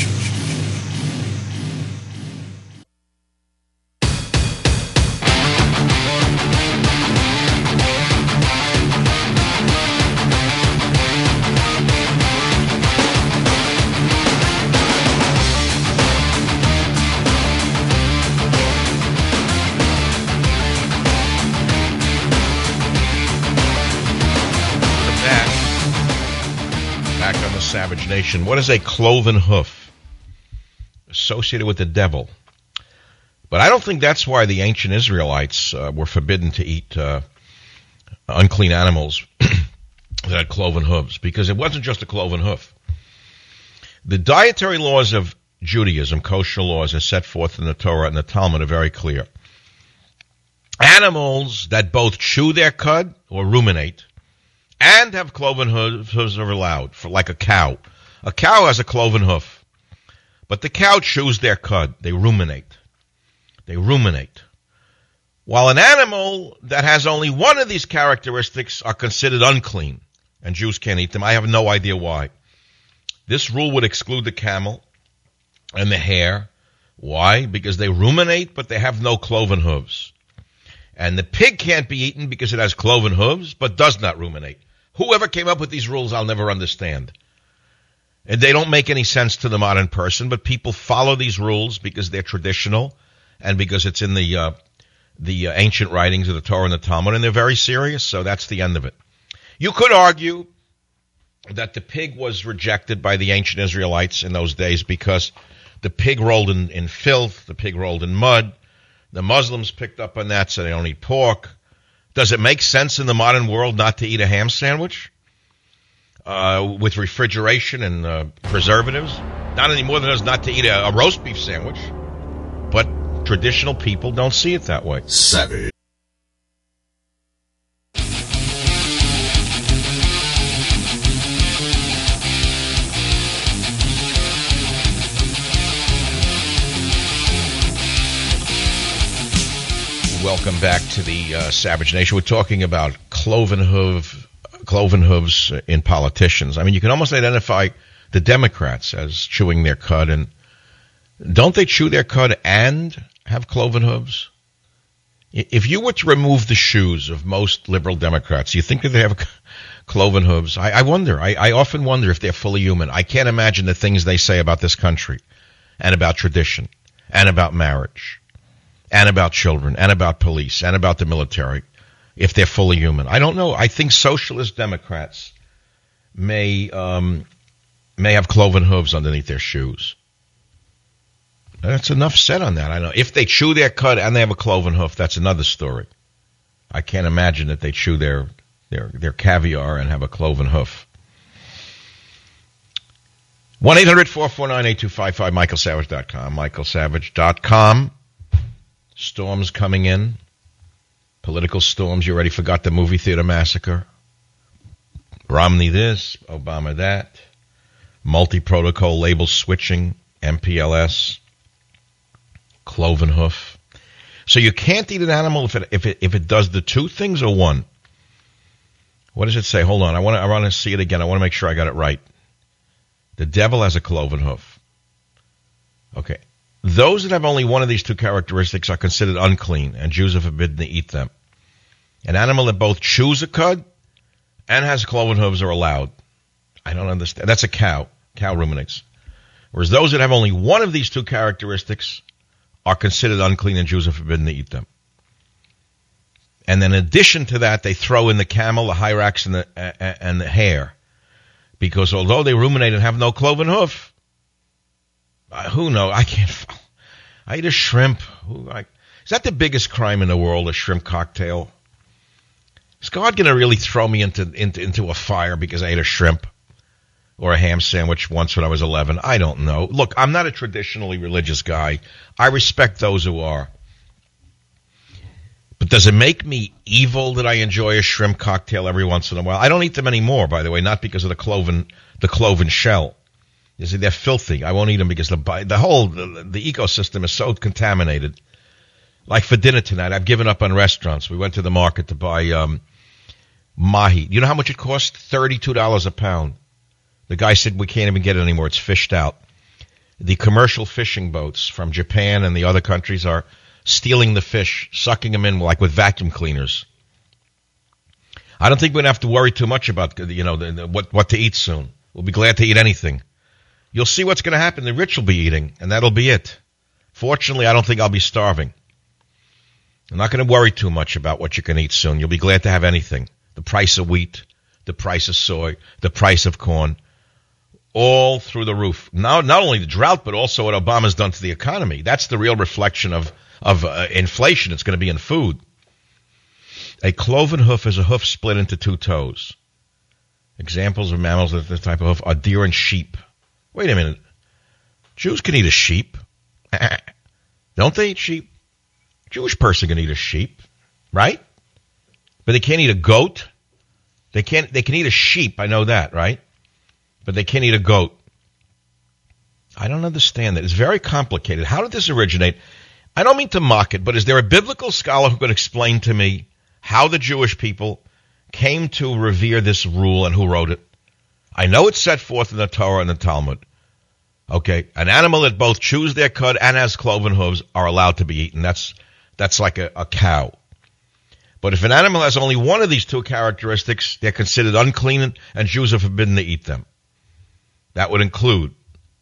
C: Savage Nation. What is a cloven hoof? Associated with the devil. But I don't think that's why the ancient Israelites uh, were forbidden to eat uh, unclean animals that had cloven hooves, because it wasn't just a cloven hoof. The dietary laws of Judaism, kosher laws, as set forth in the Torah and the Talmud, are very clear. Animals that both chew their cud or ruminate and have cloven hooves are allowed, for like a cow. A cow has a cloven hoof. But the cow chews their cud. They ruminate. They ruminate. While an animal that has only one of these characteristics are considered unclean, and Jews can't eat them, I have no idea why. This rule would exclude the camel and the hare. Why? Because they ruminate, but they have no cloven hooves. And the pig can't be eaten because it has cloven hooves, but does not ruminate. Whoever came up with these rules, I'll never understand. And they don't make any sense to the modern person, but people follow these rules because they're traditional and because it's in the uh, the uh, ancient writings of the Torah and the Talmud, and they're very serious, so that's the end of it. You could argue that the pig was rejected by the ancient Israelites in those days because the pig rolled in, in filth, the pig rolled in mud. The Muslims picked up on that, so they don't eat pork. Does it make sense in the modern world not to eat a ham sandwich uh, with refrigeration and uh, preservatives? Not any more than it does not to eat a, a roast beef sandwich. But traditional people don't see it that way.
A: Savage.
C: Welcome back to the uh, Savage Nation. We're talking about cloven hoof, cloven hooves in politicians. I mean, you can almost identify the Democrats as chewing their cud, and don't they chew their cud and have cloven hooves? If you were to remove the shoes of most liberal Democrats, you think that they have cloven hooves. I, I wonder. I, I often wonder if they're fully human. I can't imagine the things they say about this country and about tradition and about marriage and about children and about police and about the military if they're fully human. I don't know. I think socialist Democrats may um, may have cloven hooves underneath their shoes. That's enough said on that. I know if they chew their cud and they have a cloven hoof, that's another story. I can't imagine that they chew their their their caviar and have a cloven hoof. one eight hundred four four nine eight two five five, michael savage dot com, michael savage dot com. Storms coming in. Political storms. You already forgot the movie theater massacre. Romney this, Obama that. Multi-protocol label switching, M P L S. Cloven hoof. So you can't eat an animal if it if it if it does the two things or one. What does it say? Hold on, I want to I want to see it again. I want to make sure I got it right. The devil has a cloven hoof. Okay, those that have only one of these two characteristics are considered unclean, and Jews are forbidden to eat them. An animal that both chews a cud and has cloven hooves are allowed. I don't understand. That's a cow. Cow ruminates. Whereas those that have only one of these two characteristics are considered unclean, and Jews are forbidden to eat them. And then in addition to that, they throw in the camel, the hyrax, and the, uh, and the hare. Because although they ruminate and have no cloven hoof, uh, who knows? I can't. I eat a shrimp. Who, I, is that the biggest crime in the world, a shrimp cocktail? Is God going to really throw me into, into, into a fire because I ate a shrimp? Or a ham sandwich once when I was eleven. I don't know. Look, I'm not a traditionally religious guy. I respect those who are. But does it make me evil that I enjoy a shrimp cocktail every once in a while? I don't eat them anymore, by the way, not because of the cloven the cloven shell. You see, they're filthy. I won't eat them because the the whole the, the ecosystem is so contaminated. Like for dinner tonight, I've given up on restaurants. We went to the market to buy um, mahi. You know how much it cost? thirty-two dollars a pound. The guy said, we can't even get it anymore. It's fished out. The commercial fishing boats from Japan and the other countries are stealing the fish, sucking them in like with vacuum cleaners. I don't think we're going to have to worry too much about, you know, the, the, what, what to eat soon. We'll be glad to eat anything. You'll see what's going to happen. The rich will be eating, and that'll be it. Fortunately, I don't think I'll be starving. I'm not going to worry too much about what you can eat soon. You'll be glad to have anything. The price of wheat, the price of soy, the price of corn. All through the roof. Now, not only the drought, but also what Obama's done to the economy. That's the real reflection of, of uh, inflation. It's going to be in food. A cloven hoof is a hoof split into two toes. Examples of mammals with this type of hoof are deer and sheep. Wait a minute. Jews can eat a sheep. Don't they eat sheep? Jewish person can eat a sheep, right? But they can't eat a goat. They can't. They can eat a sheep. I know that, right? But they can't eat a goat. I don't understand that. It's very complicated. How did this originate? I don't mean to mock it, but is there a biblical scholar who could explain to me how the Jewish people came to revere this rule and who wrote it? I know it's set forth in the Torah and the Talmud. Okay, an animal that both chews their cud and has cloven hooves are allowed to be eaten. That's that's like a, a cow. But if an animal has only one of these two characteristics, they're considered unclean, and Jews are forbidden to eat them. That would include,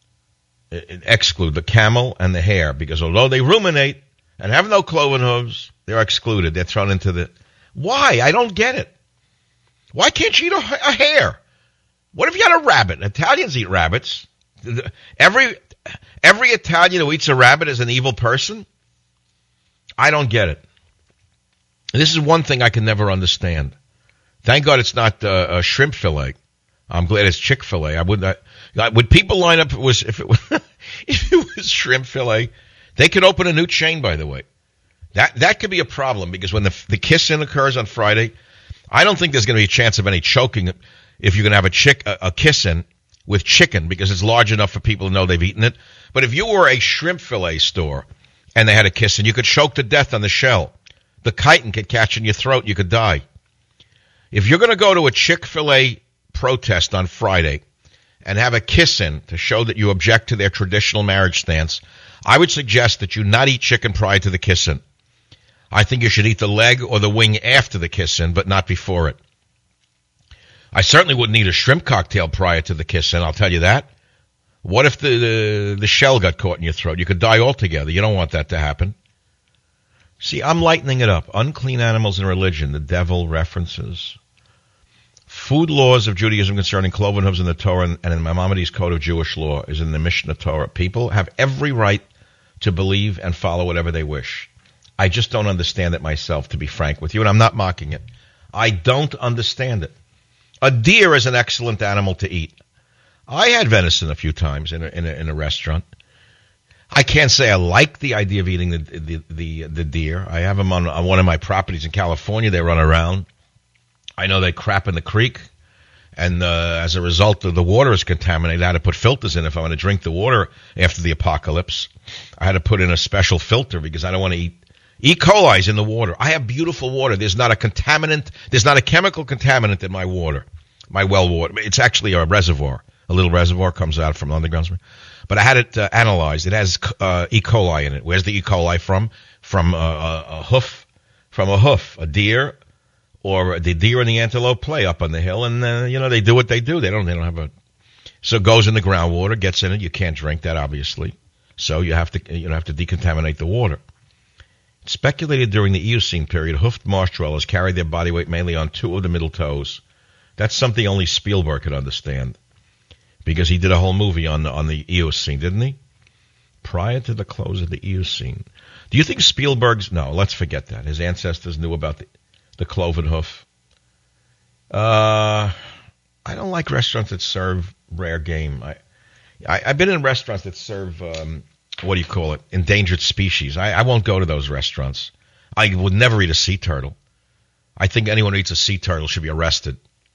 C: exclude the camel and the hare, because although they ruminate and have no cloven hooves, they're excluded. They're thrown into the... Why? I don't get it. Why can't you eat a, a hare? What if you had a rabbit? Italians eat rabbits. Every every Italian who eats a rabbit is an evil person? I don't get it. This is one thing I can never understand. Thank God it's not uh, a shrimp fillet. I'm glad it's Chick-fil-A. I would not... Would people line up if it was if it was, if it was shrimp fillet? They could open a new chain, by the way. That that could be a problem because when the the kiss-in occurs on Friday, I don't think there's going to be a chance of any choking if you're going to have a chick a, a kiss-in with chicken because it's large enough for people to know they've eaten it. But if you were a shrimp fillet store and they had a kiss-in, you could choke to death on the shell. The chitin could catch in your throat. You could die. If you're going to go to a Chick-fil-A protest on Friday and have a kiss-in to show that you object to their traditional marriage stance, I would suggest that you not eat chicken prior to the kiss-in. I think you should eat the leg or the wing after the kiss-in, but not before it. I certainly wouldn't eat a shrimp cocktail prior to the kissing, I'll tell you that. What if the, the, the shell got caught in your throat? You could die altogether. You don't want that to happen. See, I'm lightening it up. Unclean animals and religion, the devil references. Food laws of Judaism concerning cloven hooves in the Torah and, and in Maimonides' Code of Jewish Law is in the Mishnah Torah. People have every right to believe and follow whatever they wish. I just don't understand it myself, to be frank with you, and I'm not mocking it. I don't understand it. A deer is an excellent animal to eat. I had venison a few times in a, in a, in a restaurant. I can't say I like the idea of eating the the the, the deer. I have them on, on one of my properties in California. They run around. I know they crap in the creek, and uh, as a result, the, the water is contaminated. I had to put filters in if I want to drink the water after the apocalypse. I had to put in a special filter because I don't want to eat E. coli's in the water. I have beautiful water. There's not a contaminant. There's not a chemical contaminant in my water, my well water. It's actually a reservoir. A little reservoir comes out from underground. But I had it uh, analyzed. It has uh, E. coli in it. Where's the E. coli from? From uh, a, a hoof, from a hoof, a deer, or the deer and the antelope play up on the hill, and uh, you know they do what they do. They don't. They don't have a. So it goes in the groundwater, gets in it. You can't drink that, obviously. So you have to you know have to decontaminate the water. It's speculated during the Eocene period, hoofed marsh dwellers carried their body weight mainly on two of the middle toes. That's something only Spielberg could understand, because he did a whole movie on the, on the Eocene, didn't he? Prior to the close of the Eocene. Do you think Spielberg's... No, let's forget that. His ancestors knew about the, the cloven hoof. Uh, I don't like restaurants that serve rare game. I, I, I've been in restaurants that serve, um, what do you call it, endangered species. I, I won't go to those restaurants. I would never eat a sea turtle. I think anyone who eats a sea turtle should be arrested.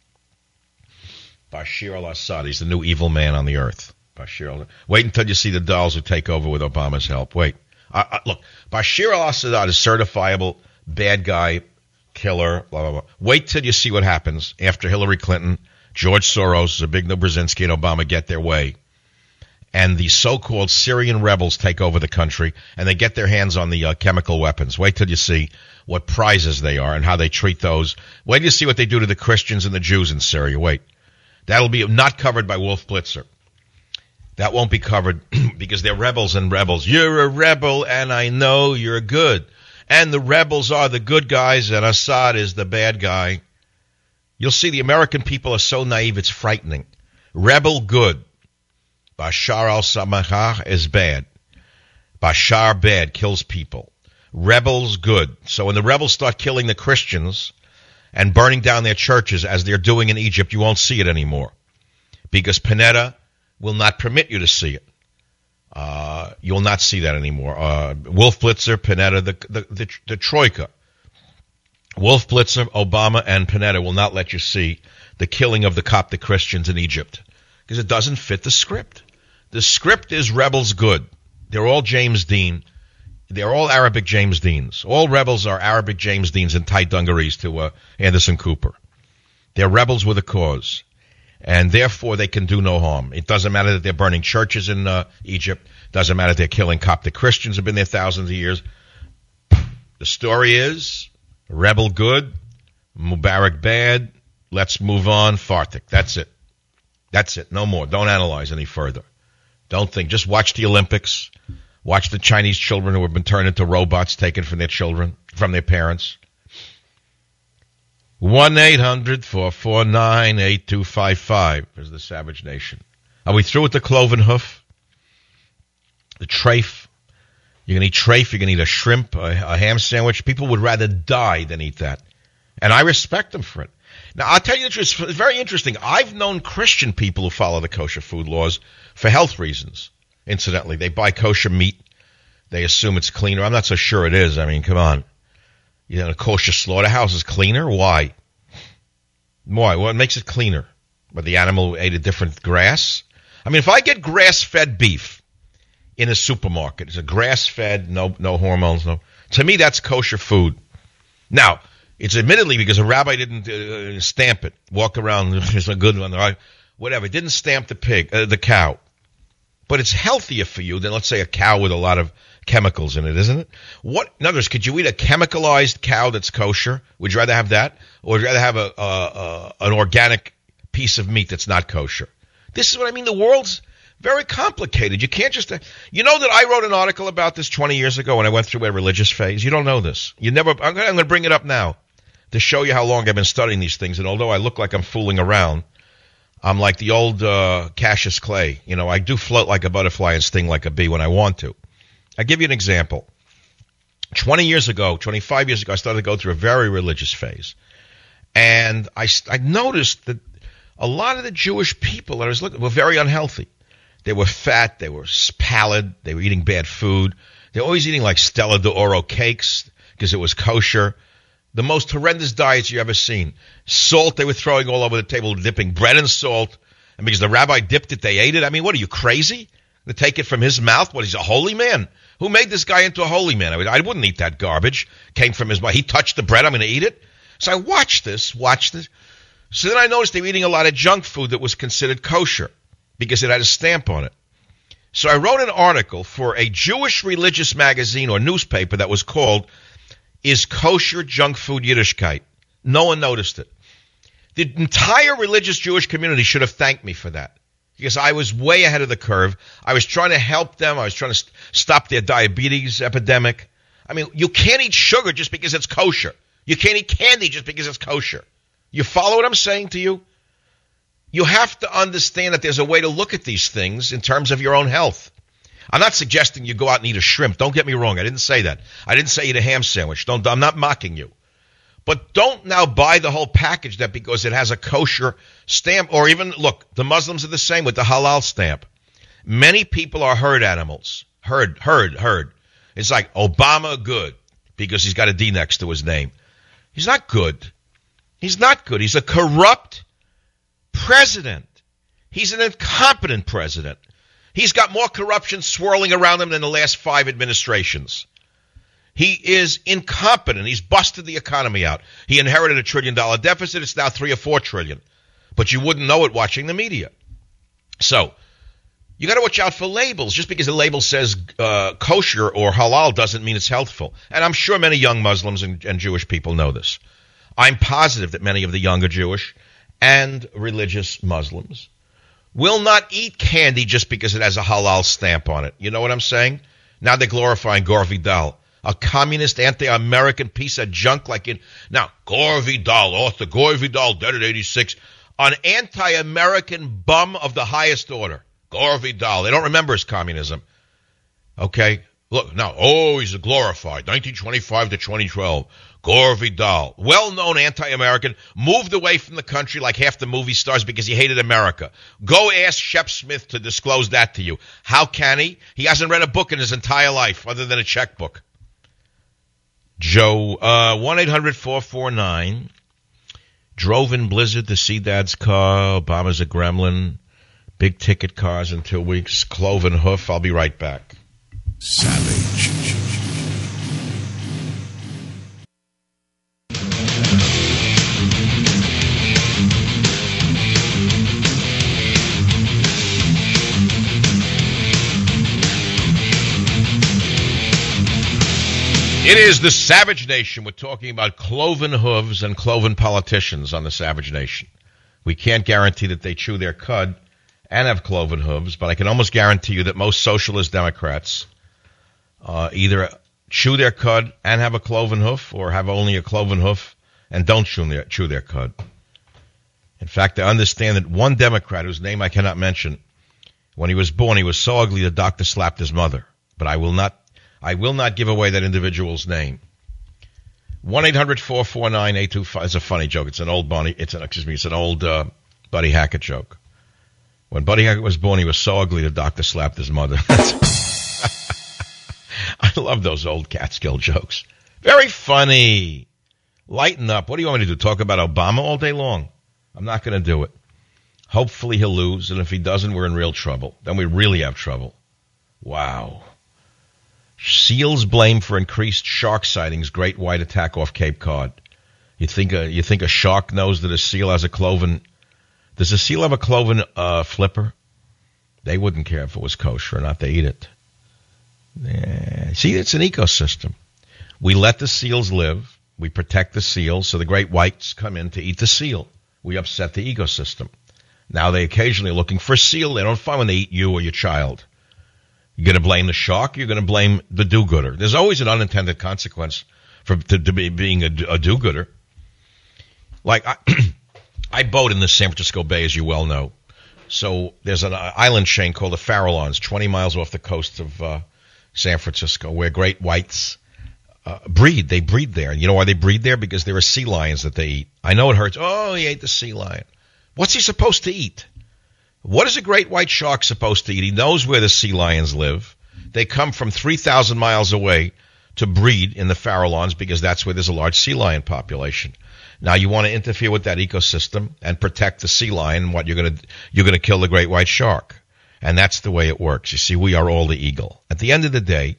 C: Bashir al-Assad, he's the new evil man on the earth. Bashir al- Wait until you see the dolls who take over with Obama's help. Wait. Uh, uh, look, Bashir al-Assad is certifiable bad guy, killer, blah, blah, blah. Wait till you see what happens after Hillary Clinton, George Soros, Zbigniew Brzezinski, and Obama get their way. And the so-called Syrian rebels take over the country, and they get their hands on the uh, chemical weapons. Wait till you see what prizes they are and how they treat those. Wait till you see what they do to the Christians and the Jews in Syria. Wait. That'll be not covered by Wolf Blitzer. That won't be covered because they're rebels and rebels. You're a rebel, and I know you're good. And the rebels are the good guys, and Assad is the bad guy. You'll see the American people are so naive, it's frightening. Rebel good. Bashar al-Assad is bad. Bashar bad, kills people. Rebels good. So when the rebels start killing the Christians and burning down their churches as they're doing in Egypt, you won't see it anymore because Panetta will not permit you to see it. Uh, you'll not see that anymore. Uh, Wolf Blitzer, Panetta, the, the, the, the Troika. Wolf Blitzer, Obama, and Panetta will not let you see the killing of the Coptic Christians in Egypt because it doesn't fit the script. The script is rebels good. They're all James Dean. They're all Arabic James Deans. All rebels are Arabic James Deans in tight dungarees to uh, Anderson Cooper. They're rebels with a cause, and therefore they can do no harm. It doesn't matter that they're burning churches in uh, Egypt. Doesn't matter that they're killing Coptic Christians who have been there thousands of years. The story is rebel good, Mubarak bad. Let's move on. Fartik. That's it. That's it. No more. Don't analyze any further. Don't think. Just watch the Olympics. Watch the Chinese children who have been turned into robots taken from their children, from their parents. one eight hundred four four nine eight two five five is the Savage Nation. Are we through with the cloven hoof? The trafe? You can eat trafe, you can eat a shrimp, a, a ham sandwich. People would rather die than eat that. And I respect them for it. Now, I'll tell you the truth, it's very interesting. I've known Christian people who follow the kosher food laws for health reasons. Incidentally, they buy kosher meat. They assume it's cleaner. I'm not so sure it is. I mean, come on. You know, a kosher slaughterhouse is cleaner? Why? Why? What makes it cleaner? But the animal ate a different grass? I mean, if I get grass-fed beef in a supermarket, it's a grass-fed, no no hormones, no. To me, that's kosher food. Now, it's admittedly because a rabbi didn't uh, stamp it. Walk around, it's a good one, right? Whatever. Didn't stamp the pig, uh, the cow. But it's healthier for you than, let's say, a cow with a lot of chemicals in it, isn't it? What? In other words, could you eat a chemicalized cow that's kosher? Would you rather have that, or would you rather have a, a, a an organic piece of meat that's not kosher. This is what I mean. The world's very complicated. You can't just... You know that I wrote an article about this twenty years ago when I went through a religious phase? You don't know this. You never... I'm going to bring it up now to show you how long I've been studying these things. And although I look like I'm fooling around, I'm like the old uh, Cassius Clay. You know, I do float like a butterfly and sting like a bee when I want to. I'll give you an example. twenty years ago, twenty-five years ago, I started to go through a very religious phase. And I, I noticed that a lot of the Jewish people that I was looking were very unhealthy. They were fat, they were pallid, they were eating bad food. They were always eating like Stella d'Oro cakes because it was kosher. The most horrendous diets you ever seen. Salt they were throwing all over the table, dipping bread in salt. And because the rabbi dipped it, they ate it. I mean, what are you, crazy? To take it from his mouth? What, he's a holy man? Who made this guy into a holy man? I mean, I wouldn't eat that garbage. Came from his mouth. He touched the bread, I'm going to eat it? So I watched this, watched this. So then I noticed they were eating a lot of junk food that was considered kosher because it had a stamp on it. So I wrote an article for a Jewish religious magazine or newspaper that was called Is Kosher Junk Food Yiddishkeit? No one noticed it. The entire religious Jewish community should have thanked me for that because I was way ahead of the curve. I was trying to help them. I was trying to st- stop their diabetes epidemic. I mean, you can't eat sugar just because it's kosher. You can't eat candy just because it's kosher. You follow what I'm saying to you? You have to understand that there's a way to look at these things in terms of your own health. I'm not suggesting you go out and eat a shrimp. Don't get me wrong. I didn't say that. I didn't say eat a ham sandwich. Don't, I'm not mocking you. But don't now buy the whole package that because it has a kosher stamp, or even, look, the Muslims are the same with the halal stamp. Many people are herd animals. Herd, herd, herd. It's like Obama good because he's got a D next to his name. He's not good. He's not good. He's a corrupt president. He's an incompetent president. He's got more corruption swirling around him than the last five administrations. He is incompetent. He's busted the economy out. He inherited a trillion dollar deficit. It's now three or four trillion. But you wouldn't know it watching the media. So you got to watch out for labels. Just because a label says uh, kosher or halal doesn't mean it's healthful. And I'm sure many young Muslims and, and Jewish people know this. I'm positive that many of the younger Jewish and religious Muslims will not eat candy just because it has a halal stamp on it. You know what I'm saying? Now they're glorifying Gore Vidal, a communist, anti-American piece of junk like in... Now, Gore Vidal, author Gore Vidal, dead at eighty-six, an anti-American bum of the highest order. Gore Vidal. They don't remember his communism. Okay? Look, now, oh, he's a glorified. nineteen twenty-five to twenty twelve. Gore Vidal, well-known anti-American, moved away from the country like half the movie stars because he hated America. Go ask Shep Smith to disclose that to you. How can he? He hasn't read a book in his entire life other than a checkbook. Joe, uh, one eight hundred four four nine, drove in blizzard to see dad's car, Obama's a gremlin, big ticket cars in two weeks, cloven hoof. I'll be right back.
A: Savage.
C: It is the Savage Nation. We're talking about cloven hooves and cloven politicians on the Savage Nation. We can't guarantee that they chew their cud and have cloven hooves, but I can almost guarantee you that most socialist Democrats uh, either chew their cud and have a cloven hoof or have only a cloven hoof and don't chew their, chew their cud. In fact, I understand that one Democrat, whose name I cannot mention, when he was born, he was so ugly the doctor slapped his mother. But I will not I will not give away that individual's name. one eight hundred four four nine eight two five. It's a funny joke. It's an old Bonnie. It's an excuse me. It's an old uh, Buddy Hackett joke. When Buddy Hackett was born, he was so ugly the doctor slapped his mother. I love those old Catskill jokes. Very funny. Lighten up. What do you want me to do? Talk about Obama all day long? I'm not going to do it. Hopefully he'll lose, and if he doesn't, we're in real trouble. Then we really have trouble. Wow. Seals blame for increased shark sightings. Great white attack off Cape Cod. You think a you think a shark knows that a seal has a cloven? Does a seal have a cloven uh, flipper? They wouldn't care if it was kosher or not. They eat it. Yeah. See, it's an ecosystem. We let the seals live. We protect the seals, so the great whites come in to eat the seal. We upset the ecosystem. Now they occasionally are looking for seal. They don't find when they eat you or your child. You're going to blame the shark. You're going to blame the do-gooder. There's always an unintended consequence for to, to be, being a, a do-gooder. Like, I, I boat in the San Francisco Bay, as you well know. So there's an island chain called the Farallones, twenty miles off the coast of uh, San Francisco, where great whites uh, breed. They breed there. And you know why they breed there? Because there are sea lions that they eat. I know it hurts. Oh, he ate the sea lion. What's he supposed to eat? What is a great white shark supposed to eat? He knows where the sea lions live. They come from three thousand miles away to breed in the Farallones because that's where there's a large sea lion population. Now you want to interfere with that ecosystem and protect the sea lion. What you're going to you're going to kill the great white shark, and that's the way it works. You see, we are all the eagle. At the end of the day,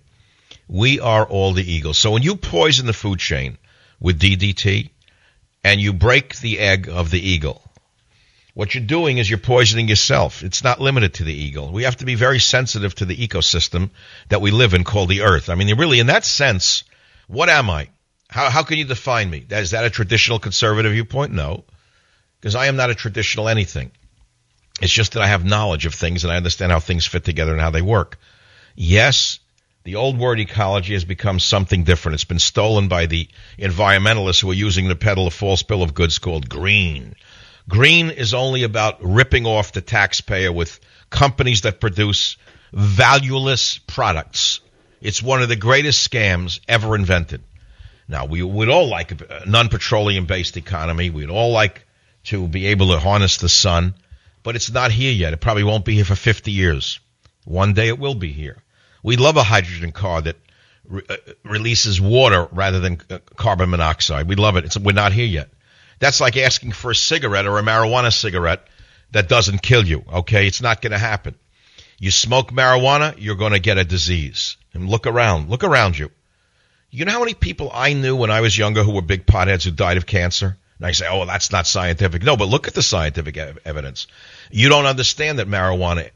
C: we are all the eagle. So when you poison the food chain with D D T and you break the egg of the eagle, what you're doing is you're poisoning yourself. It's not limited to the eagle. We have to be very sensitive to the ecosystem that we live in called the earth. I mean, really, in that sense, what am I? How how can you define me? Is that a traditional conservative viewpoint? No, because I am not a traditional anything. It's just that I have knowledge of things and I understand how things fit together and how they work. Yes, the old word ecology has become something different. It's been stolen by the environmentalists who are using to peddle a false bill of goods called green. Green is only about ripping off the taxpayer with companies that produce valueless products. It's one of the greatest scams ever invented. Now, we would all like a non-petroleum-based economy. We'd all like to be able to harness the sun, but it's not here yet. It probably won't be here for fifty years. One day it will be here. We love a hydrogen car that re- uh, releases water rather than uh, carbon monoxide. We love it. It's, we're not here yet. That's like asking for a cigarette or a marijuana cigarette that doesn't kill you, okay? It's not going to happen. You smoke marijuana, you're going to get a disease. And look around. Look around you. You know how many people I knew when I was younger who were big potheads who died of cancer? And I say, oh, that's not scientific. No, but look at the scientific ev- evidence. You don't understand that marijuana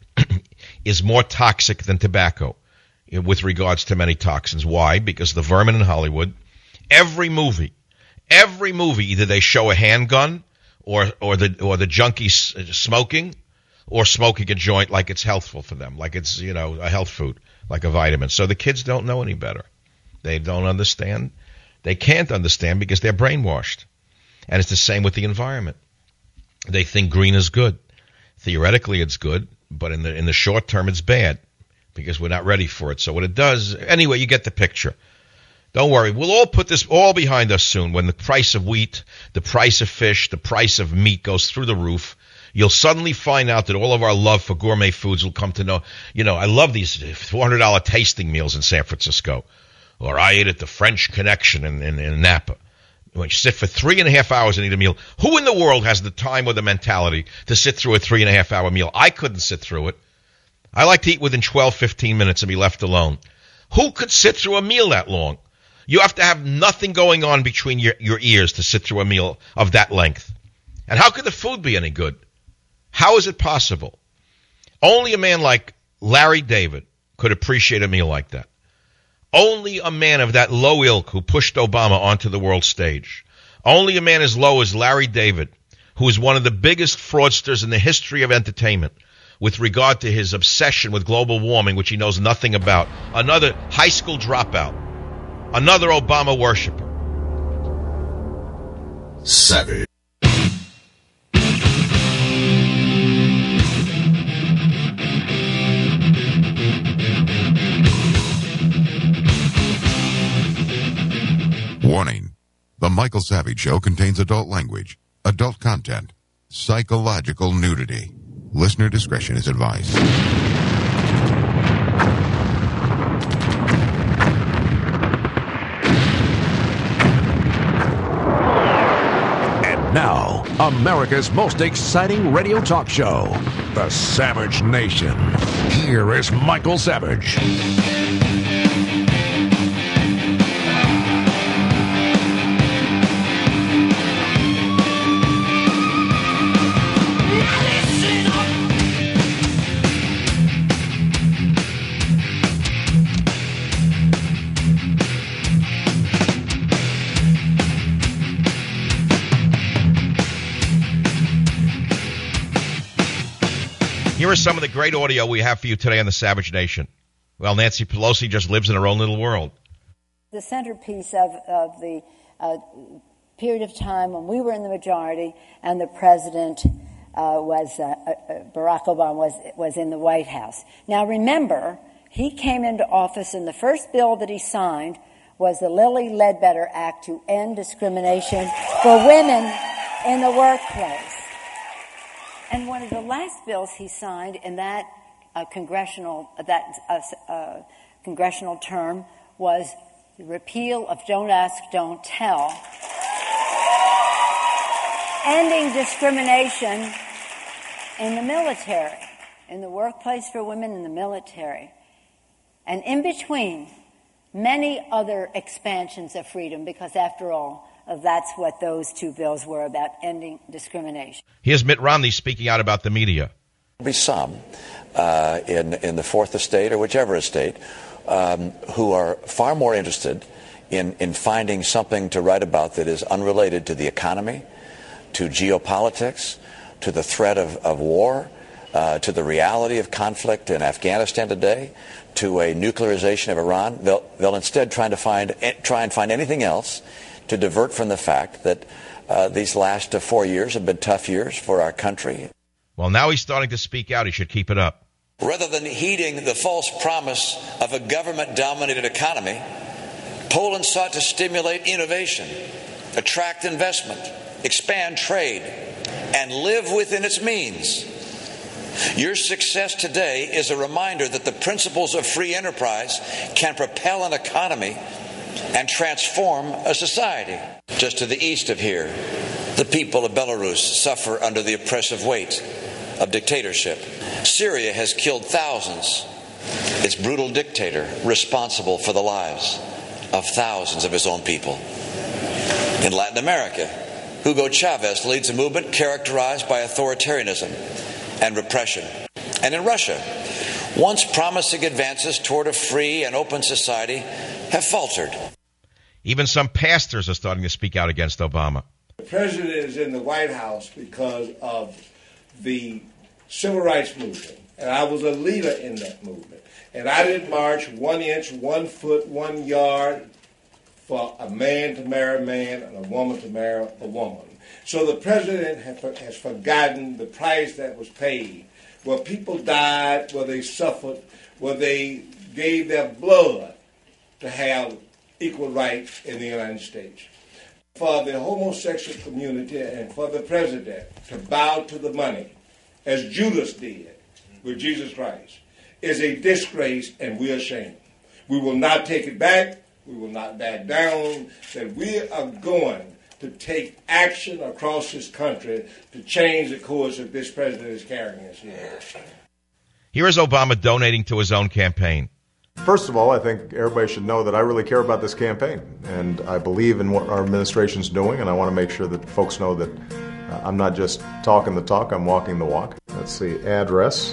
C: is more toxic than tobacco with regards to many toxins. Why? Because the vermin in Hollywood, every movie, every movie, either they show a handgun or or the or the junkies smoking or smoking a joint like it's healthful for them, like it's, you know, a health food, like a vitamin. So the kids don't know any better. They don't understand. They can't understand because they're brainwashed. And it's the same with the environment. They think green is good. Theoretically, it's good, but in the in the short term, it's bad because we're not ready for it. So what it does, anyway, you get the picture. Don't worry. We'll all put this all behind us soon. When the price of wheat, the price of fish, the price of meat goes through the roof, you'll suddenly find out that all of our love for gourmet foods will come to know. You know, I love these four hundred dollars tasting meals in San Francisco. Or I ate at the French Connection in, in, in Napa. When you sit for three and a half hours and eat a meal, who in the world has the time or the mentality to sit through a three and a half hour meal? I couldn't sit through it. I like to eat within twelve, fifteen minutes and be left alone. Who could sit through a meal that long? You have to have nothing going on between your, your ears to sit through a meal of that length. And how could the food be any good? How is it possible? Only a man like Larry David could appreciate a meal like that. Only a man of that low ilk who pushed Obama onto the world stage. Only a man as low as Larry David, who is one of the biggest fraudsters in the history of entertainment with regard to his obsession with global warming, which he knows nothing about. Another high school dropout. Another Obama worshiper.
B: Savage.
A: Warning. The Michael Savage Show contains adult language, adult content, psychological nudity. Listener discretion is advised.
B: And now, America's most exciting radio talk show, The Savage Nation. Here is Michael Savage.
C: Here is some of the great audio we have for you today on the Savage Nation. Well, Nancy Pelosi just lives in her own little world.
I: The centerpiece of, of the uh, period of time when we were in the majority and the president uh, was, uh, uh, Barack Obama was, was in the White House. Now remember, he came into office and the first bill that he signed was the Lilly Ledbetter Act to end discrimination for women in the workplace. And one of the last bills he signed in that uh, congressional that uh, uh, congressional term was the repeal of Don't Ask, Don't Tell, ending discrimination in the military, in the workplace for women in the military, and in between, many other expansions of freedom, because after all, uh, that's what those two bills were about, ending discrimination.
C: Here's Mitt Romney speaking out about the media.
J: There'll be some uh, in, in the fourth estate or whichever estate um, who are far more interested in, in finding something to write about that is unrelated to the economy, to geopolitics, to the threat of, of war, uh, to the reality of conflict in Afghanistan today, to a nuclearization of Iran. They'll, they'll instead try to find try and find anything else to divert from the fact that uh, these last uh, four years have been tough years for our country.
C: Well, now he's starting to speak out. He should keep it up.
J: Rather than heeding the false promise of a government-dominated economy, Poland sought to stimulate innovation, attract investment, expand trade, and live within its means. Your success today is a reminder that the principles of free enterprise can propel an economy and transform a society. Just to the east of here, the people of Belarus suffer under the oppressive weight of dictatorship. Syria has killed thousands. Its brutal dictator responsible for the lives of thousands of his own people. In Latin America, Hugo Chavez leads a movement characterized by authoritarianism and repression. And in Russia, once promising advances toward a free and open society have faltered.
C: Even some pastors are starting to speak out against Obama.
M: The president is in the White House because of the civil rights movement, and I was a leader in that movement. And I didn't march one inch, one foot, one yard for a man to marry a man and a woman to marry a woman. So the president has forgotten the price that was paid, where people died, where they suffered, where they gave their blood to have equal rights in the United States. For the homosexual community and for the president to bow to the money, as Judas did with Jesus Christ, is a disgrace, and we're ashamed. We will not take it back. We will not back down. That we are going to take action across this country to change the course that this president is carrying us here.
C: Here is Obama donating to his own campaign.
N: First of all, I think everybody should know that I really care about this campaign, and I believe in what our administration's doing, and I want to make sure that folks know that uh, I'm not just talking the talk, I'm walking the walk. Let's see, address.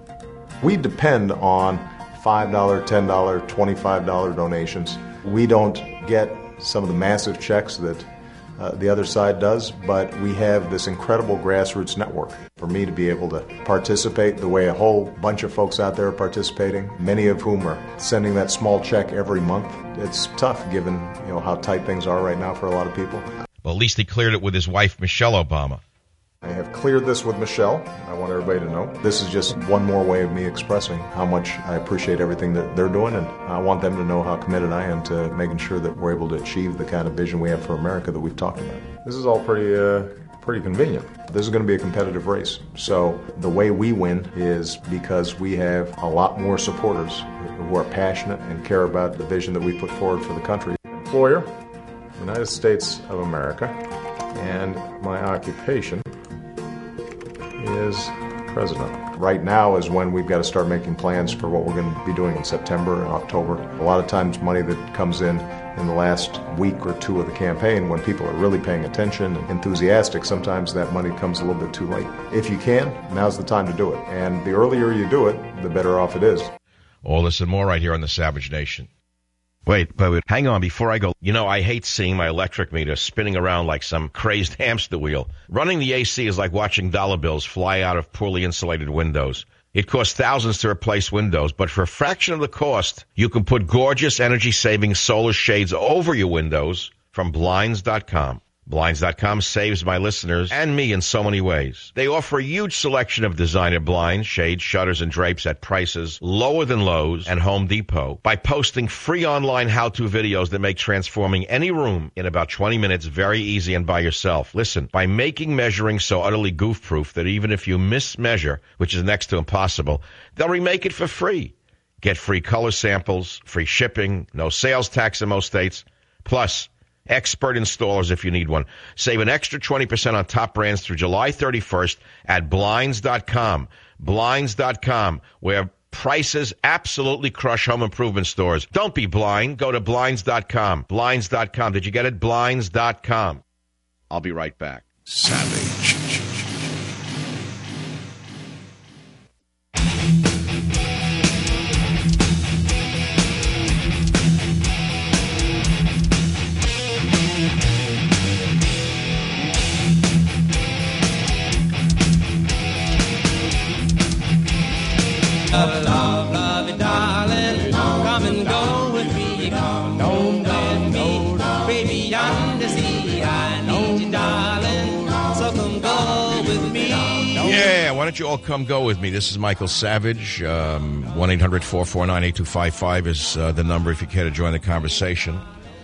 N: We depend on five dollars, ten dollars, twenty-five dollars donations. We don't get some of the massive checks that Uh, the other side does, but we have this incredible grassroots network. For me to be able to participate the way a whole bunch of folks out there are participating, many of whom are sending that small check every month, it's tough given, you know, how tight things are right now for a lot of people.
C: Well, at least he cleared it with his wife, Michelle Obama.
N: I have cleared this with Michelle. I want everybody to know this is just one more way of me expressing how much I appreciate everything that they're doing, and I want them to know how committed I am to making sure that we're able to achieve the kind of vision we have for America that we've talked about. This is all pretty uh, pretty convenient. This is going to be a competitive race. So the way we win is because we have a lot more supporters who are passionate and care about the vision that we put forward for the country. Employer, United States of America, and my occupation is president. Right now is when we've got to start making plans for what we're going to be doing in September and October. A lot of times money that comes in in the last week or two of the campaign, when people are really paying attention and enthusiastic, sometimes that money comes a little bit too late. If you can, now's the time to do it. And the earlier you do it, the better off it is.
C: All this and more right here on the Savage Nation. Wait, but wait, hang on before I go. You know, I hate seeing my electric meter spinning around like some crazed hamster wheel. Running the A C is like watching dollar bills fly out of poorly insulated windows. It costs thousands to replace windows, but for a fraction of the cost, you can put gorgeous energy-saving solar shades over your windows from Blinds dot com. Blinds dot com saves my listeners and me in so many ways. They offer a huge selection of designer blinds, shades, shutters, and drapes at prices lower than Lowe's and Home Depot by posting free online how-to videos that make transforming any room in about twenty minutes very easy and by yourself. Listen, by making measuring so utterly goof-proof that even if you mismeasure, which is next to impossible, they'll remake it for free. Get free color samples, free shipping, no sales tax in most states, plus expert installers if you need one. Save an extra twenty percent on top brands through July thirty-first at Blinds dot com. Blinds dot com, where prices absolutely crush home improvement stores. Don't be blind. Go to Blinds dot com. Blinds dot com. Did you get it? Blinds dot com. I'll be right back.
A: Savage.
O: Love, love, lovey, darling, come and go with me. Come home with me, baby, yonder sea. I need you, darling, so come go with me.
C: Yeah, why don't you all come go with me? This is Michael Savage. Um, one eight hundred four four nine eight two five five is uh, the number if you care to join the conversation.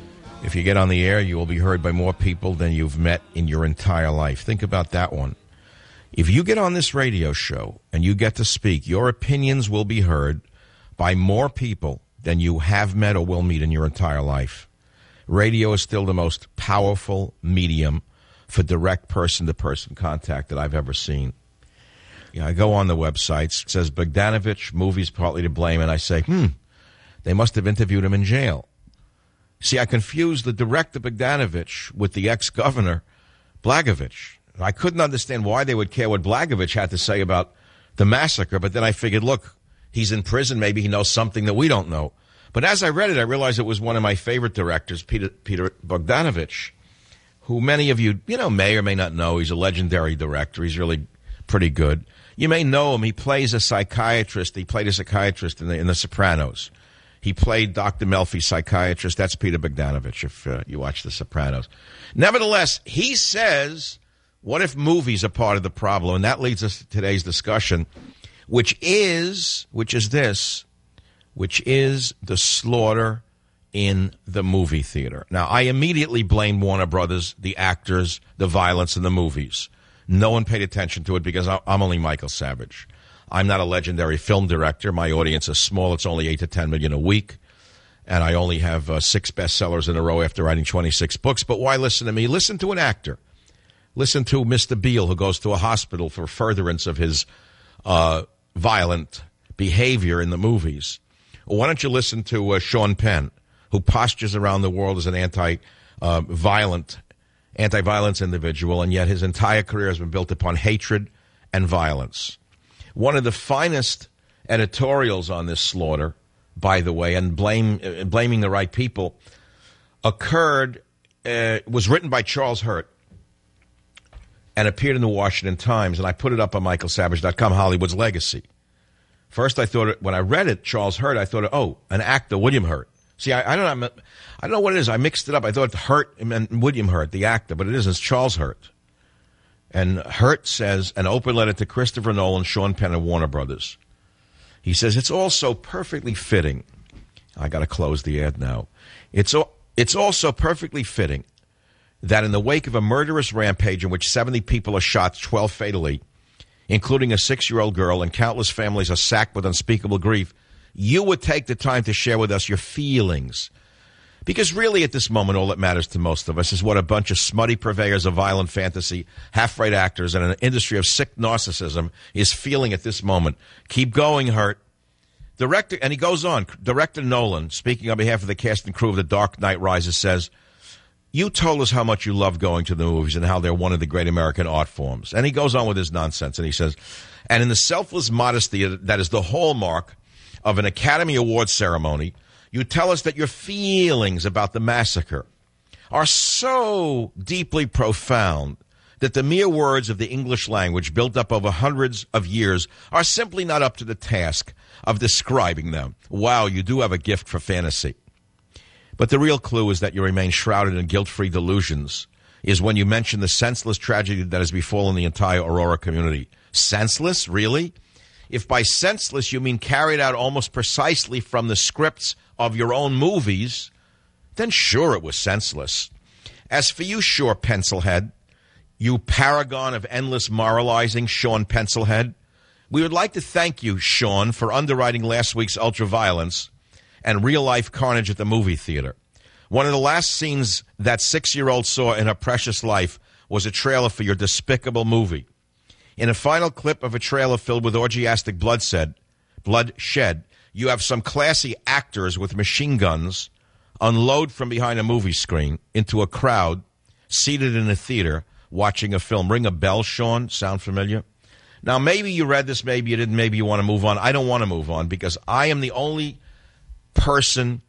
C: If you get on the air, you will be heard by more people than you've met in your entire life. Think about that one. If you get on this radio show and you get to speak, your opinions will be heard by more people than you have met or will meet in your entire life. Radio is still the most powerful medium for direct person-to-person contact that I've ever seen. Yeah, I go on the websites. It says Bogdanovich, movies partly to blame, and I say, hmm, they must have interviewed him in jail. See, I confused the director Bogdanovich with the ex-governor Blagojevich. I couldn't understand why they would care what Blagojevich had to say about the massacre, but then I figured, look, he's in prison. Maybe he knows something that we don't know. But as I read it, I realized it was one of my favorite directors, Peter, Peter Bogdanovich, who many of you, you know, may or may not know. He's a legendary director. He's really pretty good. You may know him. He plays a psychiatrist. He played a psychiatrist in the, in the Sopranos. He played Doctor Melfi's psychiatrist. That's Peter Bogdanovich, if uh, you watch The Sopranos. Nevertheless, he says, what if movies are part of the problem? And that leads us to today's discussion, which is, which is this, which is the slaughter in the movie theater. Now, I immediately blamed Warner Brothers, the actors, the violence in the movies. No one paid attention to it because I'm only Michael Savage. I'm not a legendary film director. My audience is small. It's only eight to ten million a week. And I only have uh, six bestsellers in a row after writing twenty-six books. But why listen to me? Listen to an actor. Listen to Mister Beale, who goes to a hospital for furtherance of his uh, violent behavior in the movies. Or why don't you listen to uh, Sean Penn, who postures around the world as an anti-violent, uh, anti-violence individual, and yet his entire career has been built upon hatred and violence. One of the finest editorials on this slaughter, by the way, and blame uh, blaming the right people, occurred, uh, was written by Charles Hurt and appeared in the Washington Times, and I put it up on Michael Savage dot com, Hollywood's Legacy. First, I thought, it, when I read it, Charles Hurt, I thought, oh, an actor, William Hurt. See, I, I don't know, I don't know what it is. I mixed it up. I thought Hurt meant William Hurt, the actor, but it isn't. It's Charles Hurt. And Hurt says, an open letter to Christopher Nolan, Sean Penn, and Warner Brothers. He says, it's also perfectly fitting. I got to close the ad now. It's, it's also perfectly fitting that in the wake of a murderous rampage in which seventy people are shot, twelve fatally, including a six-year-old girl, and countless families are sacked with unspeakable grief, you would take the time to share with us your feelings. Because really at this moment, all that matters to most of us is what a bunch of smutty purveyors of violent fantasy, half-right actors, and an industry of sick narcissism is feeling at this moment. Keep going, Hurt. Director, and he goes on, Director Nolan, speaking on behalf of the cast and crew of The Dark Knight Rises, says, you told us how much you love going to the movies and how they're one of the great American art forms. And he goes on with his nonsense, and he says, and in the selfless modesty that is the hallmark of an Academy Award ceremony, you tell us that your feelings about the massacre are so deeply profound that the mere words of the English language, built up over hundreds of years, are simply not up to the task of describing them. Wow, you do have a gift for fantasy. But the real clue is that you remain shrouded in guilt-free delusions is when you mention the senseless tragedy that has befallen the entire Aurora community. Senseless? Really? If by senseless you mean carried out almost precisely from the scripts of your own movies, then sure it was senseless. As for you, Sure Pencilhead, you paragon of endless moralizing, Sean Pencilhead, we would like to thank you, Sean, for underwriting last week's ultraviolence and real-life carnage at the movie theater. One of the last scenes that six-year-old saw in her precious life was a trailer for your despicable movie. In a final clip of a trailer filled with orgiastic bloodshed, bloodshed, you have some classy actors with machine guns unload from behind a movie screen into a crowd seated in a theater watching a film. Ring a bell, Sean? Sound familiar? Now, maybe you read this, maybe you didn't, maybe you want to move on. I don't want to move on because I am the only person.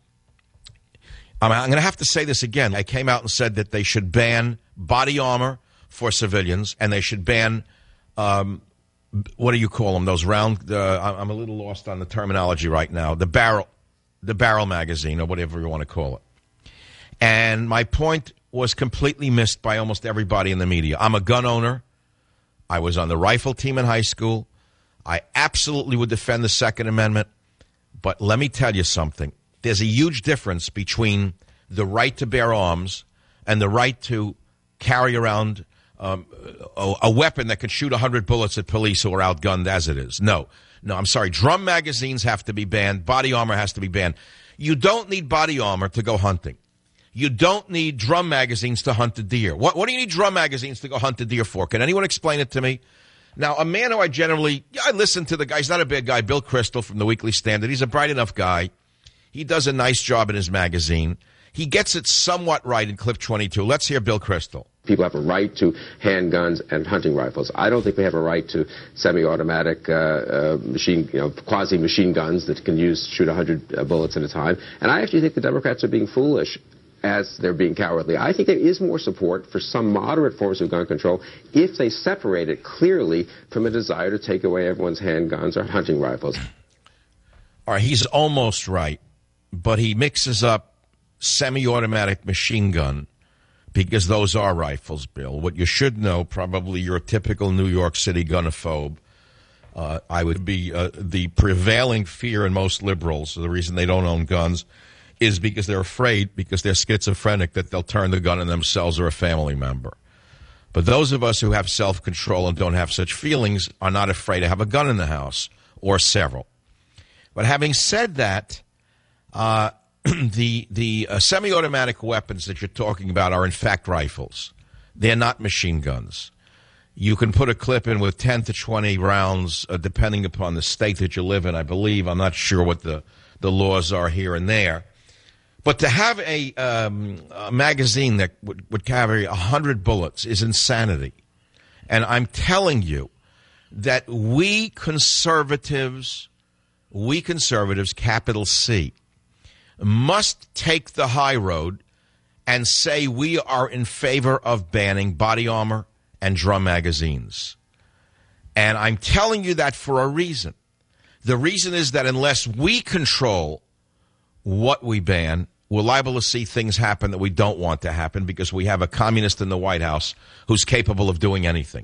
C: I'm, I'm going to have to say this again. I came out and said that they should ban body armor for civilians and they should ban, um, what do you call them, those round, uh, I'm a little lost on the terminology right now, the barrel, the barrel magazine or whatever you want to call it. And my point was completely missed by almost everybody in the media. I'm a gun owner. I was on the rifle team in high school. I absolutely would defend the Second Amendment. But let me tell you something. There's a huge difference between the right to bear arms and the right to carry around um, a, a weapon that can shoot one hundred bullets at police who are outgunned as it is. No. No, I'm sorry. Drum magazines have to be banned. Body armor has to be banned. You don't need body armor to go hunting. You don't need drum magazines to hunt a deer. What, what do you need drum magazines to go hunt a deer for? Can anyone explain it to me? Now, a man who I generally, yeah, I listen to the guy. He's not a bad guy, Bill Kristol from the Weekly Standard. He's a bright enough guy. He does a nice job in his magazine. He gets it somewhat right in clip twenty-two. Let's hear Bill Kristol.
P: People have a right to handguns and hunting rifles. I don't think we have a right to semi-automatic uh, uh, machine, you know, quasi-machine guns that can use shoot one hundred uh, bullets at a time. And I actually think the Democrats are being foolish as they're being cowardly. I think there is more support for some moderate forms of gun control if they separate it clearly from a desire to take away everyone's handguns or hunting rifles.
C: All right, he's almost right, but he mixes up semi-automatic machine gun because those are rifles, Bill. What you should know, probably you're a typical New York City gunophobe. Uh, I would be uh, the prevailing fear in most liberals, the reason they don't own guns, is because they're afraid, because they're schizophrenic, that they'll turn the gun on themselves or a family member. But those of us who have self-control and don't have such feelings are not afraid to have a gun in the house, or several. But having said that, uh, the the uh, semi-automatic weapons that you're talking about are in fact rifles. They're not machine guns. You can put a clip in with ten to twenty rounds, uh, depending upon the state that you live in, I believe. I'm not sure what the, the laws are here and there. But to have a, um, a magazine that would, would carry one hundred bullets is insanity. And I'm telling you that we conservatives, we conservatives, capital C, must take the high road and say we are in favor of banning body armor and drum magazines. And I'm telling you that for a reason. The reason is that unless we control what we ban, we're liable to see things happen that we don't want to happen because we have a communist in the White House who's capable of doing anything.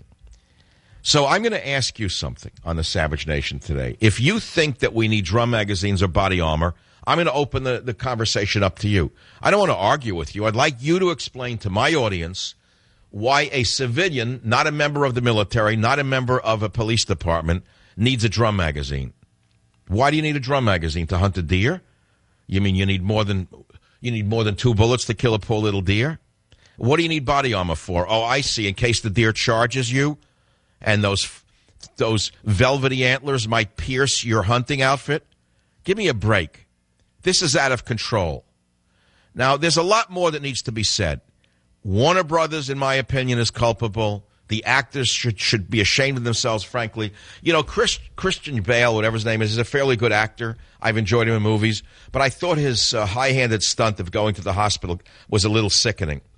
C: So I'm going to ask you something on the Savage Nation today. If you think that we need drum magazines or body armor, I'm going to open the, the conversation up to you. I don't want to argue with you. I'd like you to explain to my audience why a civilian, not a member of the military, not a member of a police department, needs a drum magazine. Why do you need a drum magazine? To hunt a deer? You mean you need more than you need more than two bullets to kill a poor little deer? What do you need body armor for? Oh, I see. In case the deer charges you, and those those velvety antlers might pierce your hunting outfit. Give me a break. This is out of control. Now, there's a lot more that needs to be said. Warner Brothers, in my opinion, is culpable. The actors should should be ashamed of themselves, frankly. You know, Chris, Christian Bale, whatever his name is, is a fairly good actor. I've enjoyed him in movies. But I thought his uh, high-handed stunt of going to the hospital was a little sickening.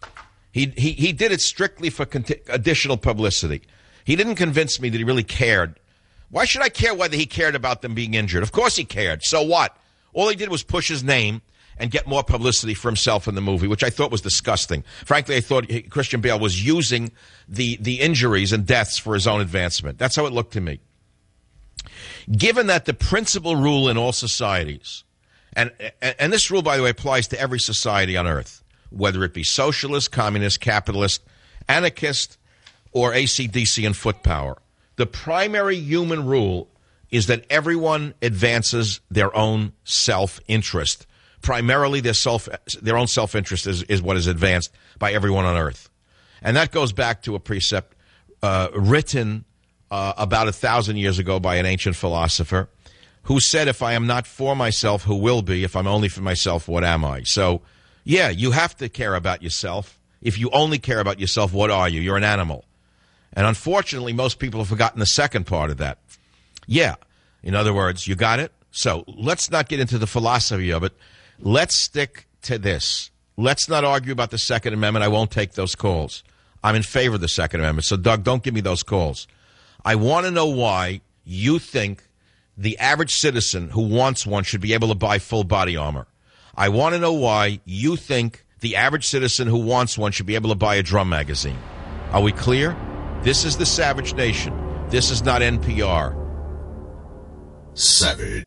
C: He, he, he did it strictly for conti- additional publicity. He didn't convince me that he really cared. Why should I care whether he cared about them being injured? Of course he cared. So what? All he did was push his name and get more publicity for himself in the movie, which I thought was disgusting. Frankly, I thought Christian Bale was using the, the injuries and deaths for his own advancement. That's how it looked to me. Given that the principal rule in all societies, and, and this rule, by the way, applies to every society on earth, whether it be socialist, communist, capitalist, anarchist, or A C D C and foot power, the primary human rule is that everyone advances their own self-interest. Primarily, their self, their own self-interest is, is what is advanced by everyone on earth. And that goes back to a precept uh, written uh, about a thousand years ago by an ancient philosopher who said, if I am not for myself, who will be? If I'm only for myself, what am I? So, yeah, you have to care about yourself. If you only care about yourself, what are you? You're an animal. And unfortunately, most people have forgotten the second part of that. Yeah, in other words, you got it? So let's not get into the philosophy of it. Let's stick to this. Let's not argue about the Second Amendment. I won't take those calls. I'm in favor of the Second Amendment. So, Doug, don't give me those calls. I want to know why you think the average citizen who wants one should be able to buy full body armor. I want to know why you think the average citizen who wants one should be able to buy a drum magazine. Are we clear? This is the Savage Nation. This is not N P R.
A: Savage.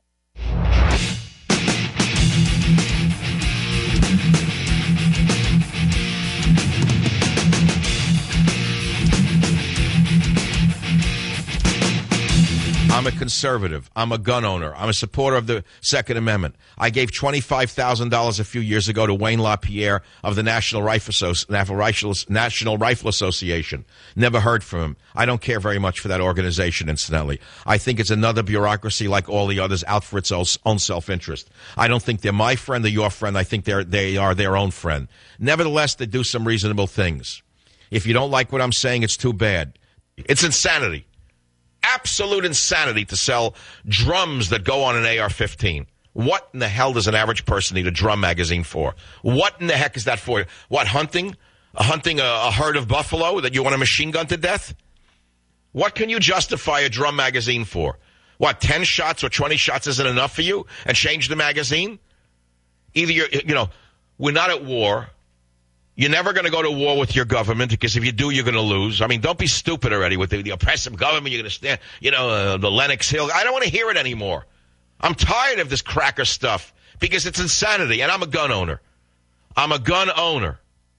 C: I'm a conservative. I'm a gun owner. I'm a supporter of the Second Amendment. I gave twenty-five thousand dollars a few years ago to Wayne LaPierre of the National Rifle, Associ- National Rifle Association. Never heard from him. I don't care very much for that organization, incidentally. I think it's another bureaucracy like all the others out for its own self-interest. I don't think they're my friend or your friend. I think they're, they are their own friend. Nevertheless, they do some reasonable things. If you don't like what I'm saying, it's too bad. It's insanity. Absolute insanity to sell drums that go on an A R fifteen. What in the hell does an average person need a drum magazine for? What in the heck is that for? What, hunting? Uh, hunting a, a herd of buffalo that you want a machine gun to death? What can you justify a drum magazine for? What, ten shots or twenty shots isn't enough for you? And change the magazine? Either you're, you know, we're not at war. You're never going to go to war with your government because if you do, you're going to lose. I mean, don't be stupid already with the, the oppressive government. You're going to stand, you know, uh, the Lenox Hill. I don't want to hear it anymore. I'm tired of this cracker stuff because it's insanity, and I'm a gun owner. I'm a gun owner.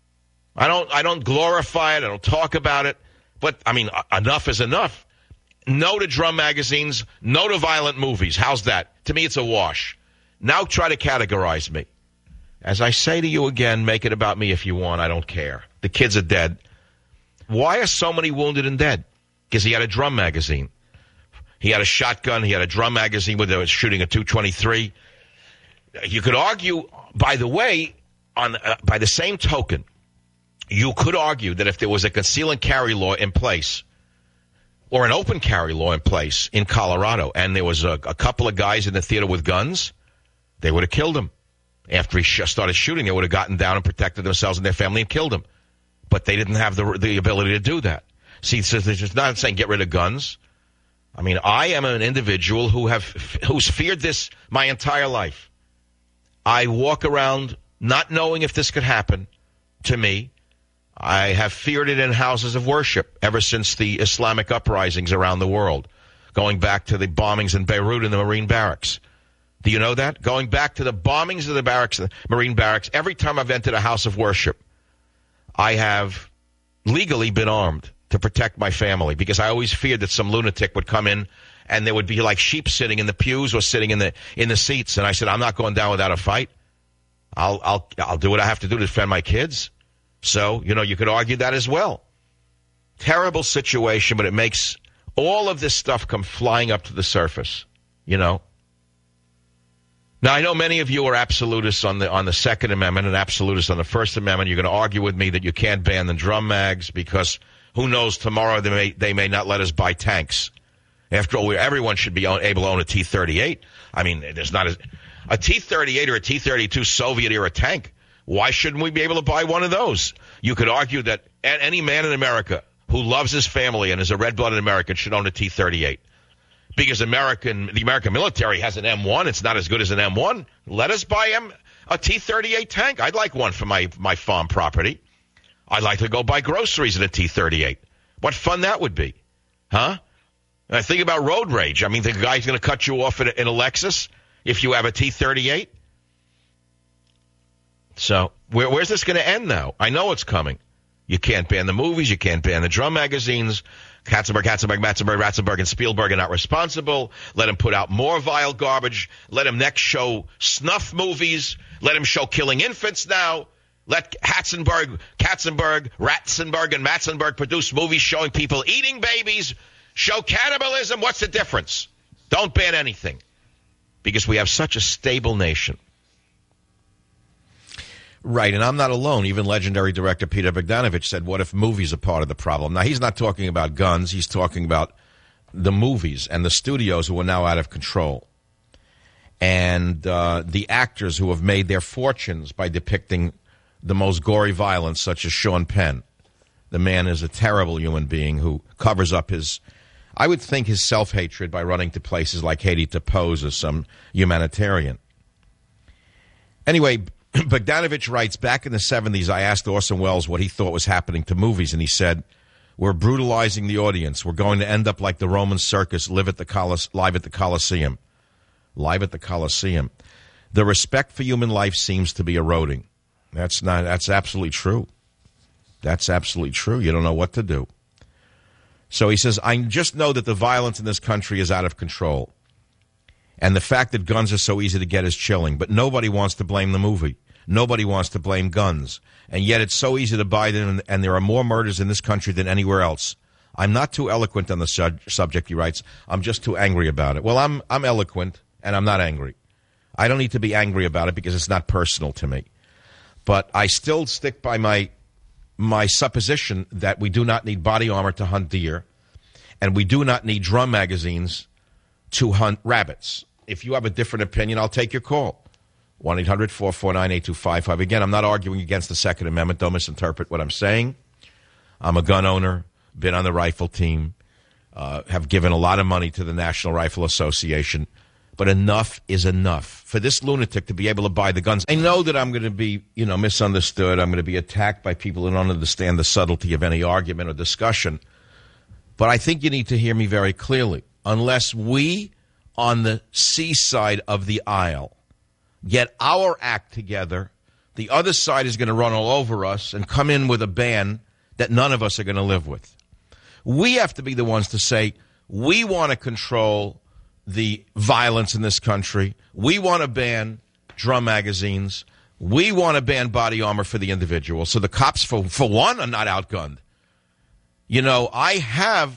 C: I don't, I don't glorify it. I don't talk about it. But, I mean, enough is enough. No to drum magazines. No to violent movies. How's that? To me, it's a wash. Now try to categorize me. As I say to you again, make it about me if you want. I don't care. The kids are dead. Why are so many wounded and dead? Because he had a drum magazine. He had a shotgun. He had a drum magazine where they were shooting a two twenty-three. You could argue, by the way, on uh, by the same token, you could argue that if there was a conceal and carry law in place or an open carry law in place in Colorado and there was a, a couple of guys in the theater with guns, they would have killed him. After he sh- started shooting, they would have gotten down and protected themselves and their family and killed him. But they didn't have the the ability to do that. See, so they're just not saying get rid of guns. I mean, I am an individual who have who's feared this my entire life. I walk around not knowing if this could happen to me. I have feared it in houses of worship ever since the Islamic uprisings around the world, going back to the bombings in Beirut and the Marine barracks. Do you know that? Going back to the bombings of the barracks, the Marine barracks, every time I've entered a house of worship, I have legally been armed to protect my family because I always feared that some lunatic would come in and there would be like sheep sitting in the pews or sitting in the in the seats. And I said, I'm not going down without a fight. I'll I'll I'll do what I have to do to defend my kids. So, you know, you could argue that as well. Terrible situation, but it makes all of this stuff come flying up to the surface, you know. Now, I know many of you are absolutists on the on the Second Amendment and absolutists on the First Amendment. You're going to argue with me that you can't ban the drum mags because who knows, tomorrow they may, they may not let us buy tanks. After all, everyone should be able to own a T thirty-eight. I mean, there's not a, a T thirty-eight or a T thirty-two Soviet-era tank. Why shouldn't we be able to buy one of those? You could argue that any man in America who loves his family and is a red-blooded American should own a T thirty-eight. Because American, the American military has an M one. It's not as good as an M one. Let us buy M, a T thirty-eight tank. I'd like one for my, my farm property. I'd like to go buy groceries in a T thirty-eight. What fun that would be. Huh? And I think about road rage. I mean, the guy's going to cut you off in a, in a Lexus if you have a T thirty-eight. So where, where's this going to end now? I know it's coming. You can't ban the movies. You can't ban the drum magazines. Katzenberg, Katzenberg, Matzenberg, Ratzenberg, and Spielberg are not responsible. Let him put out more vile garbage. Let him next show snuff movies. Let him show killing infants now. Let Katzenberg, Katzenberg, Ratzenberg, and Matzenberg produce movies showing people eating babies. Show cannibalism. What's the difference? Don't ban anything. Because we have such a stable nation. Right, and I'm not alone. Even legendary director Peter Bogdanovich said, what if movies are part of the problem? Now, he's not talking about guns. He's talking about the movies and the studios who are now out of control. And uh, the actors who have made their fortunes by depicting the most gory violence, such as Sean Penn. The man is a terrible human being who covers up his, I would think, his self-hatred by running to places like Haiti to pose as some humanitarian. Anyway, Bogdanovich writes, back in the seventies, I asked Orson Welles what he thought was happening to movies, and he said, we're brutalizing the audience. We're going to end up like the Roman circus, live at the Colise- live at the Colosseum. Live at the Colosseum. The respect for human life seems to be eroding. That's not. That's absolutely true. That's absolutely true. You don't know what to do. So he says, I just know that the violence in this country is out of control. And the fact that guns are so easy to get is chilling. But nobody wants to blame the movie. Nobody wants to blame guns. And yet it's so easy to buy them, and there are more murders in this country than anywhere else. I'm not too eloquent on the sub- subject, he writes. I'm just too angry about it. Well, I'm I'm eloquent, and I'm not angry. I don't need to be angry about it because it's not personal to me. But I still stick by my my supposition that we do not need body armor to hunt deer, and we do not need drum magazines to hunt rabbits. If you have a different opinion, I'll take your call. one eight hundred four four nine eight two five five. Again, I'm not arguing against the Second Amendment. Don't misinterpret what I'm saying. I'm a gun owner, been on the rifle team, uh, have given a lot of money to the National Rifle Association. But enough is enough. For this lunatic to be able to buy the guns, I know that I'm going to be, you know, misunderstood. I'm going to be attacked by people who don't understand the subtlety of any argument or discussion. But I think you need to hear me very clearly. Unless we on the seaside of the aisle get our act together, the other side is going to run all over us and come in with a ban that none of us are going to live with. We have to be the ones to say, we want to control the violence in this country. We want to ban drum magazines. We want to ban body armor for the individual. So the cops, for, for one, are not outgunned. You know, I have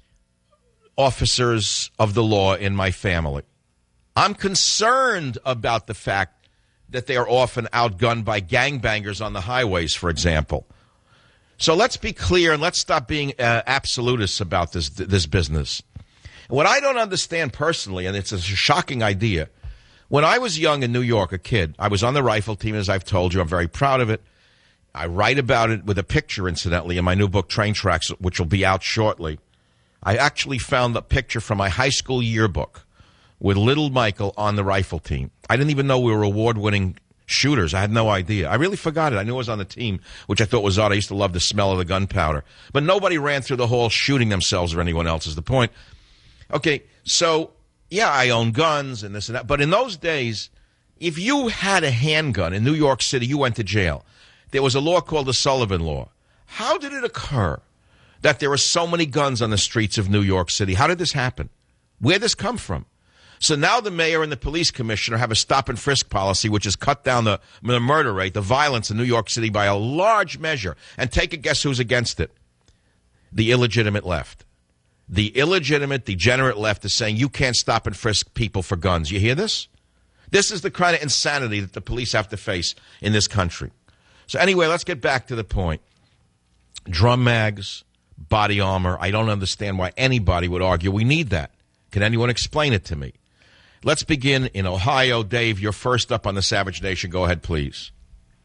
C: officers of the law in my family. I'm concerned about the fact that they are often outgunned by gangbangers on the highways, for example. So let's be clear and let's stop being uh, absolutists about this this business. What I don't understand personally, and it's a shocking idea, when I was young in New York, a kid, I was on the rifle team, as I've told you. I'm very proud of it. I write about it with a picture, incidentally, in my new book, Train Tracks, which will be out shortly. I actually found the picture from my high school yearbook with little Michael on the rifle team. I didn't even know we were award-winning shooters. I had no idea. I really forgot it. I knew I was on the team, which I thought was odd. I used to love the smell of the gunpowder. But nobody ran through the hall shooting themselves or anyone else is the point. Okay, so, yeah, I own guns and this and that. But in those days, if you had a handgun in New York City, you went to jail. There was a law called the Sullivan Law. How did it occur that there were so many guns on the streets of New York City? How did this happen? Where did this come from? So now the mayor and the police commissioner have a stop-and-frisk policy, which has cut down the, the murder rate, the violence in New York City by a large measure. And take a guess who's against it? The illegitimate left. The illegitimate, degenerate left is saying you can't stop and frisk people for guns. You hear this? This is the kind of insanity that the police have to face in this country. So anyway, let's get back to the point. Drum mags, body armor. I don't understand why anybody would argue we need that. Can anyone explain it to me? Let's begin in Ohio. Dave, you're first up on the Savage Nation. Go ahead, please.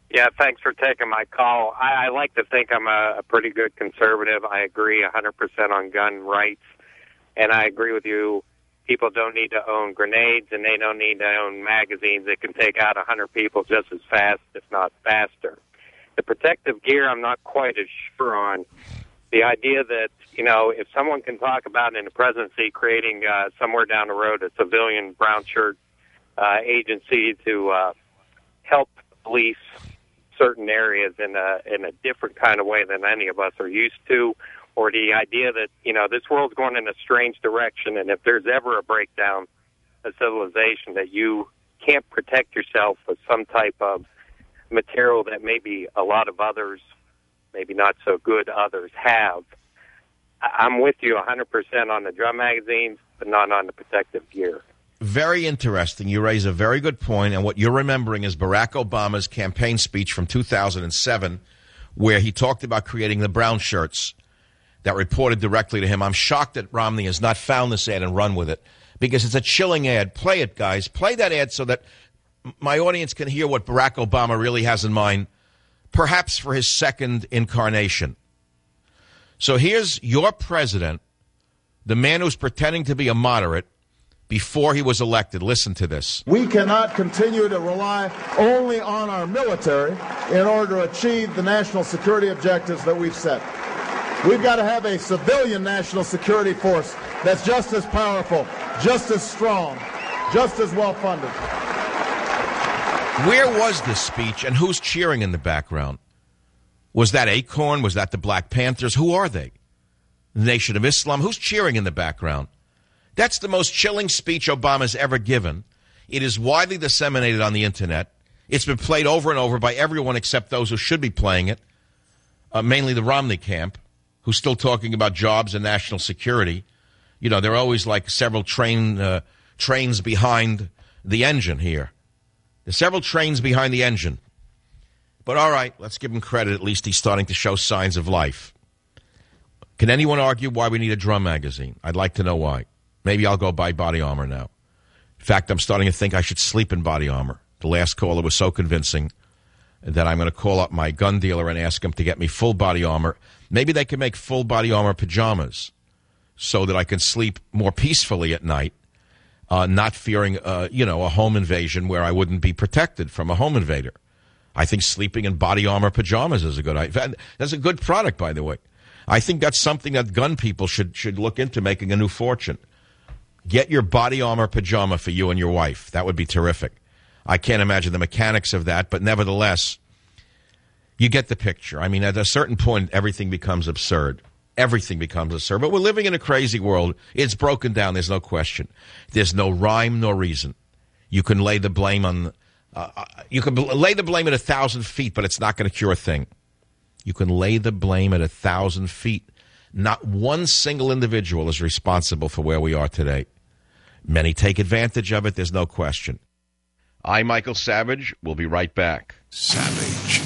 Q: Yeah, thanks for taking my call. I, I like to think I'm a, a pretty good conservative. I agree one hundred percent on gun rights, and I agree with you. People don't need to own grenades, and they don't need to own magazines that can take out one hundred people just as fast, if not faster. The protective gear, I'm not quite as sure on. The idea that, you know, if someone can talk about in the presidency creating uh, somewhere down the road a civilian brown shirt uh, agency to uh, help police certain areas in a in a different kind of way than any of us are used to, or the idea that, you know, this world's going in a strange direction, and if there's ever a breakdown of civilization, that you can't protect yourself with some type of material that maybe a lot of others, maybe not so good others, have. I'm with you one hundred percent on the drum magazines, but not on the protective gear.
C: Very interesting. You raise a very good point, and what you're remembering is Barack Obama's campaign speech from two thousand seven, where he talked about creating the brown shirts that reported directly to him. I'm shocked that Romney has not found this ad and run with it, because it's a chilling ad. Play it, guys. Play that ad so that my audience can hear what Barack Obama really has in mind, perhaps for his second incarnation. So here's your president, the man who's pretending to be a moderate, before he was elected. Listen to this.
R: We cannot continue to rely only on our military in order to achieve the national security objectives that we've set. We've got to have a civilian national security force that's just as powerful, just as strong, just as well funded.
C: Where was this speech, and who's cheering in the background? Was that Acorn? Was that the Black Panthers? Who are they? The Nation of Islam? Who's cheering in the background? That's the most chilling speech Obama's ever given. It is widely disseminated on the Internet. It's been played over and over by everyone except those who should be playing it, uh, mainly the Romney camp, who's still talking about jobs and national security. You know, they're always like several train uh, trains behind the engine here. There's several trains behind the engine. But all right, let's give him credit. At least he's starting to show signs of life. Can anyone argue why we need a drum magazine? I'd like to know why. Maybe I'll go buy body armor now. In fact, I'm starting to think I should sleep in body armor. The last caller was so convincing that I'm going to call up my gun dealer and ask him to get me full body armor. Maybe they can make full body armor pajamas so that I can sleep more peacefully at night, uh, not fearing, uh, you know, a home invasion where I wouldn't be protected from a home invader. I think sleeping in body armor pajamas is a good idea. That's a good product, by the way. I think that's something that gun people should should look into, making a new fortune. Get your body armor pajama for you and your wife. That would be terrific. I can't imagine the mechanics of that, but nevertheless, you get the picture. I mean, at a certain point, everything becomes absurd. Everything becomes absurd. But we're living in a crazy world. It's broken down. There's no question. There's no rhyme nor reason. You can lay the blame on... Uh, you can lay the blame at a thousand feet, but it's not going to cure a thing. You can lay the blame at a thousand feet. Not one single individual is responsible for where we are today. Many take advantage of it, there's no question. I'm Michael Savage. We'll be right back.
A: Savage.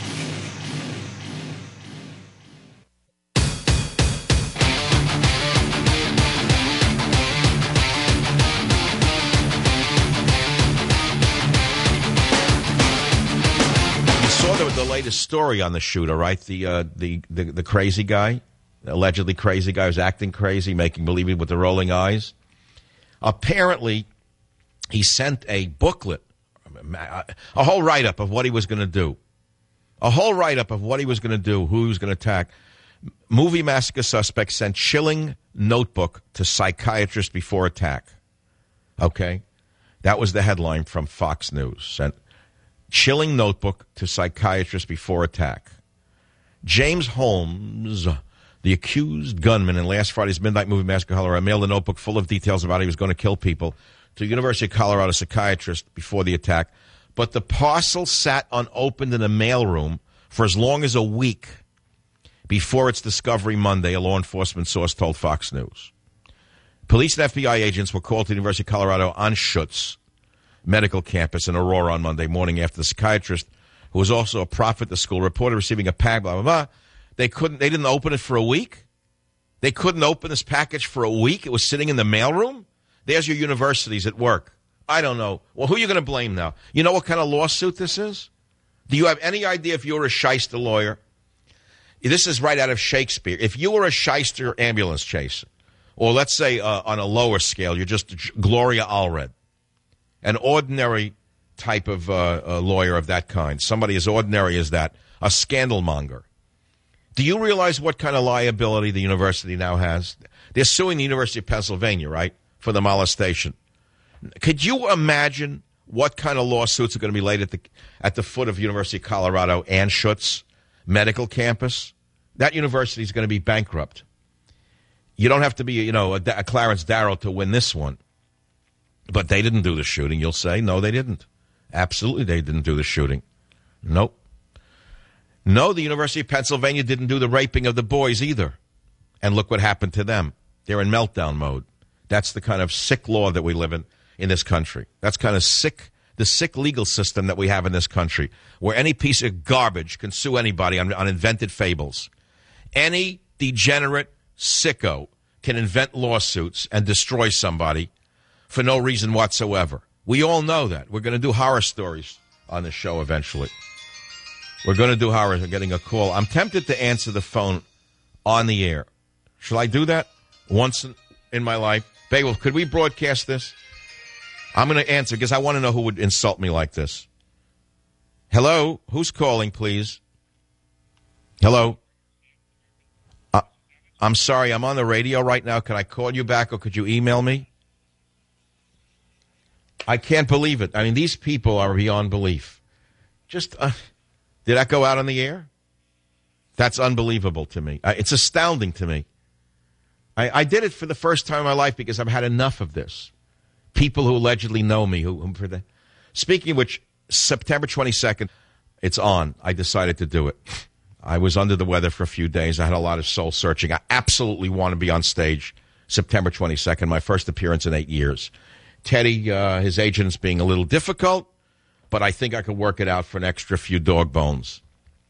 C: You saw the, the latest story on the shooter, right? The, uh, the, the, the crazy guy, allegedly crazy guy who's acting crazy, making believe with the rolling eyes. Apparently, he sent a booklet, a whole write-up of what he was going to do. A whole write-up of what he was going to do, who he was going to attack. Movie massacre suspect sent chilling notebook to psychiatrist before attack. Okay? That was the headline from Fox News. Sent chilling notebook to psychiatrist before attack. James Holmes, the accused gunman in last Friday's Midnight Movie Massacre, Colorado, mailed a notebook full of details about how he was going to kill people to a University of Colorado psychiatrist before the attack. But the parcel sat unopened in a mailroom for as long as a week before its discovery Monday, a law enforcement source told Fox News. Police and F B I agents were called to the University of Colorado Anschutz Medical Campus in Aurora on Monday morning after the psychiatrist, who was also a prophet at the school, reported receiving a pack, blah, blah, blah. They couldn't. They didn't open it for a week. They couldn't open this package for a week. It was sitting in the mailroom. There's your universities at work. I don't know. Well, who are you going to blame now? You know what kind of lawsuit this is? Do you have any idea if you were a shyster lawyer? This is right out of Shakespeare. If you were a shyster ambulance chaser, or let's say uh, on a lower scale, you're just Gloria Allred, an ordinary type of uh, uh, lawyer of that kind, somebody as ordinary as that, a scandal monger. Do you realize what kind of liability the university now has? They're suing the University of Pennsylvania, right, for the molestation. Could you imagine what kind of lawsuits are going to be laid at the at the foot of University of Colorado Anschutz Medical Campus? That university is going to be bankrupt. You don't have to be, you know, a, a Clarence Darrow to win this one. But they didn't do the shooting, you'll say. No, they didn't. Absolutely, they didn't do the shooting. Nope. No, the University of Pennsylvania didn't do the raping of the boys either. And look what happened to them. They're in meltdown mode. That's the kind of sick law that we live in in this country. That's kind of sick, the sick legal system that we have in this country, where any piece of garbage can sue anybody on, on invented fables. Any degenerate sicko can invent lawsuits and destroy somebody for no reason whatsoever. We all know that. We're going to do horror stories on the show eventually. We're going to do horror. I'm getting a call. I'm tempted to answer the phone on the air. Shall I do that once in, in my life? Beowulf, could we broadcast this? I'm going to answer because I want to know who would insult me like this. Hello? Who's calling, please? Hello? Uh, I'm sorry. I'm on the radio right now. Can I call you back or could you email me? I can't believe it. I mean, these people are beyond belief. Just, uh, did that go out on the air? That's unbelievable to me. Uh, it's astounding to me. I, I did it for the first time in my life because I've had enough of this. People who allegedly know me. Who, who for the, speaking of which, September twenty-second, it's on. I decided to do it. I was under the weather for a few days. I had a lot of soul searching. I absolutely want to be on stage September twenty-second, my first appearance in eight years. Teddy, uh, his agent's being a little difficult, but I think I could work it out for an extra few dog bones.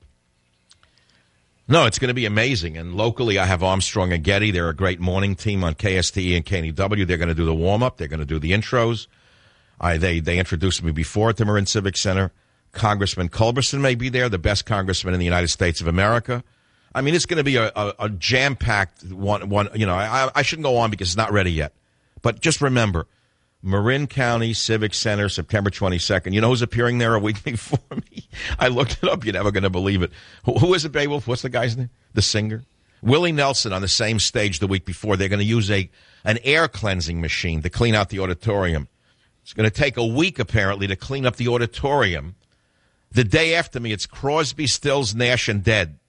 C: No, it's going to be amazing. And locally, I have Armstrong and Getty. They're a great morning team on K S T E and K N E W. They're going to do the warm-up. They're going to do the intros. I, they, they introduced me before at the Marin Civic Center. Congressman Culberson may be there, the best congressman in the United States of America. I mean, it's going to be a, a, a jam-packed one. One, you know, I, I shouldn't go on because it's not ready yet. But just remember, Marin County Civic Center, September twenty-second. You know who's appearing there a week before me? I looked it up. You're never going to believe it. Who, who is it, Beowulf? What's the guy's name? The singer? Willie Nelson on the same stage the week before. They're going to use a an air cleansing machine to clean out the auditorium. It's going to take a week, apparently, to clean up the auditorium. The day after me, it's Crosby, Stills, Nash, and Dead.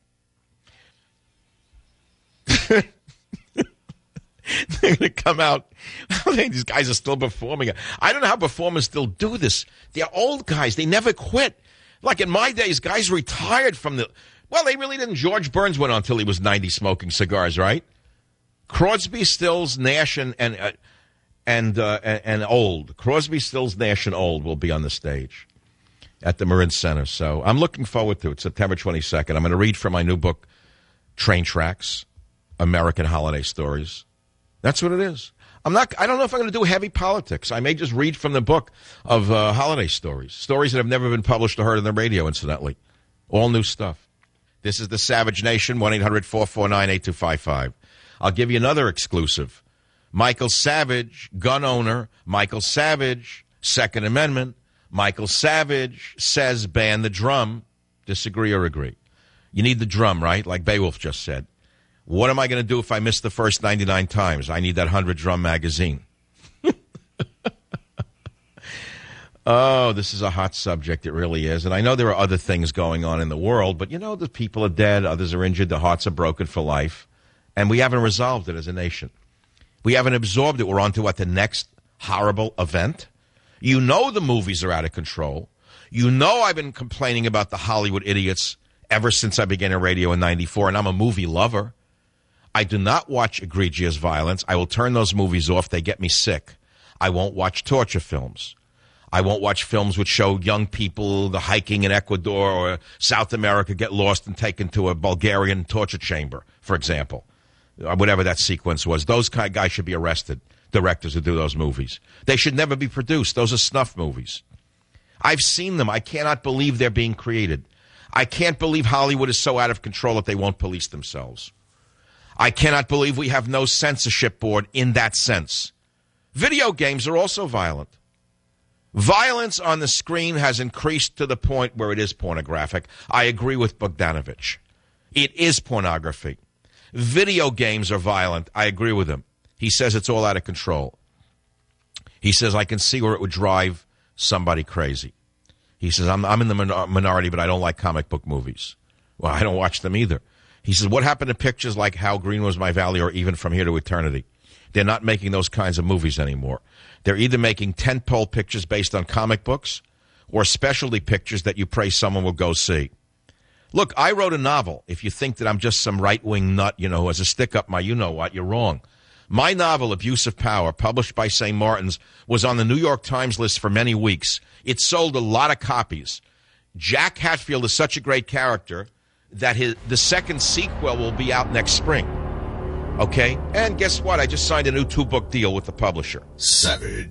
C: They're going to come out. These guys are still performing. I don't know how performers still do this. They're old guys. They never quit. Like in my days, guys retired from the... Well, they really didn't. George Burns went on until he was ninety smoking cigars, right? Crosby, Stills, Nash, and and uh, and, uh, and and Old. Crosby, Stills, Nash, and Old will be on the stage at the Marin Center. So I'm looking forward to it, September twenty-second. I'm going to read from my new book, Train Tracks, American Holiday Stories. That's what it is. I'm not. I don't know if I'm going to do heavy politics. I may just read from the book of uh, holiday stories, stories that have never been published or heard on the radio, incidentally. All new stuff. This is the Savage Nation, one eight hundred four four nine eight two five five. I'll give you another exclusive. Michael Savage, gun owner. Michael Savage, Second Amendment. Michael Savage says ban the drum. Disagree or agree? You need the drum, right? Like Beowulf just said. What am I going to do if I miss the first ninety-nine times? I need that one hundred drum magazine. Oh, this is a hot subject. It really is. And I know there are other things going on in the world, but you know, the people are dead, others are injured, their hearts are broken for life, and we haven't resolved it as a nation. We haven't absorbed it. We're on to what, the next horrible event? You know the movies are out of control. You know I've been complaining about the Hollywood idiots ever since I began in radio in ninety-four, and I'm a movie lover. I do not watch egregious violence. I will turn those movies off. They get me sick. I won't watch torture films. I won't watch films which show young people the hiking in Ecuador or South America get lost and taken to a Bulgarian torture chamber, for example, or whatever that sequence was. Those kind of guys should be arrested, directors who do those movies. They should never be produced. Those are snuff movies. I've seen them. I cannot believe they're being created. I can't believe Hollywood is so out of control that they won't police themselves. I cannot believe we have no censorship board in that sense. Video games are also violent. Violence on the screen has increased to the point where it is pornographic. I agree with Bogdanovich. It is pornography. Video games are violent. I agree with him. He says it's all out of control. He says, I can see where it would drive somebody crazy. He says, I'm, I'm in the min- minority, but I don't like comic book movies. Well, I don't watch them either. He says, what happened to pictures like How Green Was My Valley or even From Here to Eternity? They're not making those kinds of movies anymore. They're either making tentpole pictures based on comic books or specialty pictures that you pray someone will go see. Look, I wrote a novel. If you think that I'm just some right-wing nut, you know, who has a stick up my you-know-what, you're wrong. My novel, Abuse of Power, published by Saint Martin's, was on the New York Times list for many weeks. It sold a lot of copies. Jack Hatfield is such a great character that his, the second sequel will be out next spring. Okay? And guess what? I just signed a new two-book deal with the publisher.
A: Savage.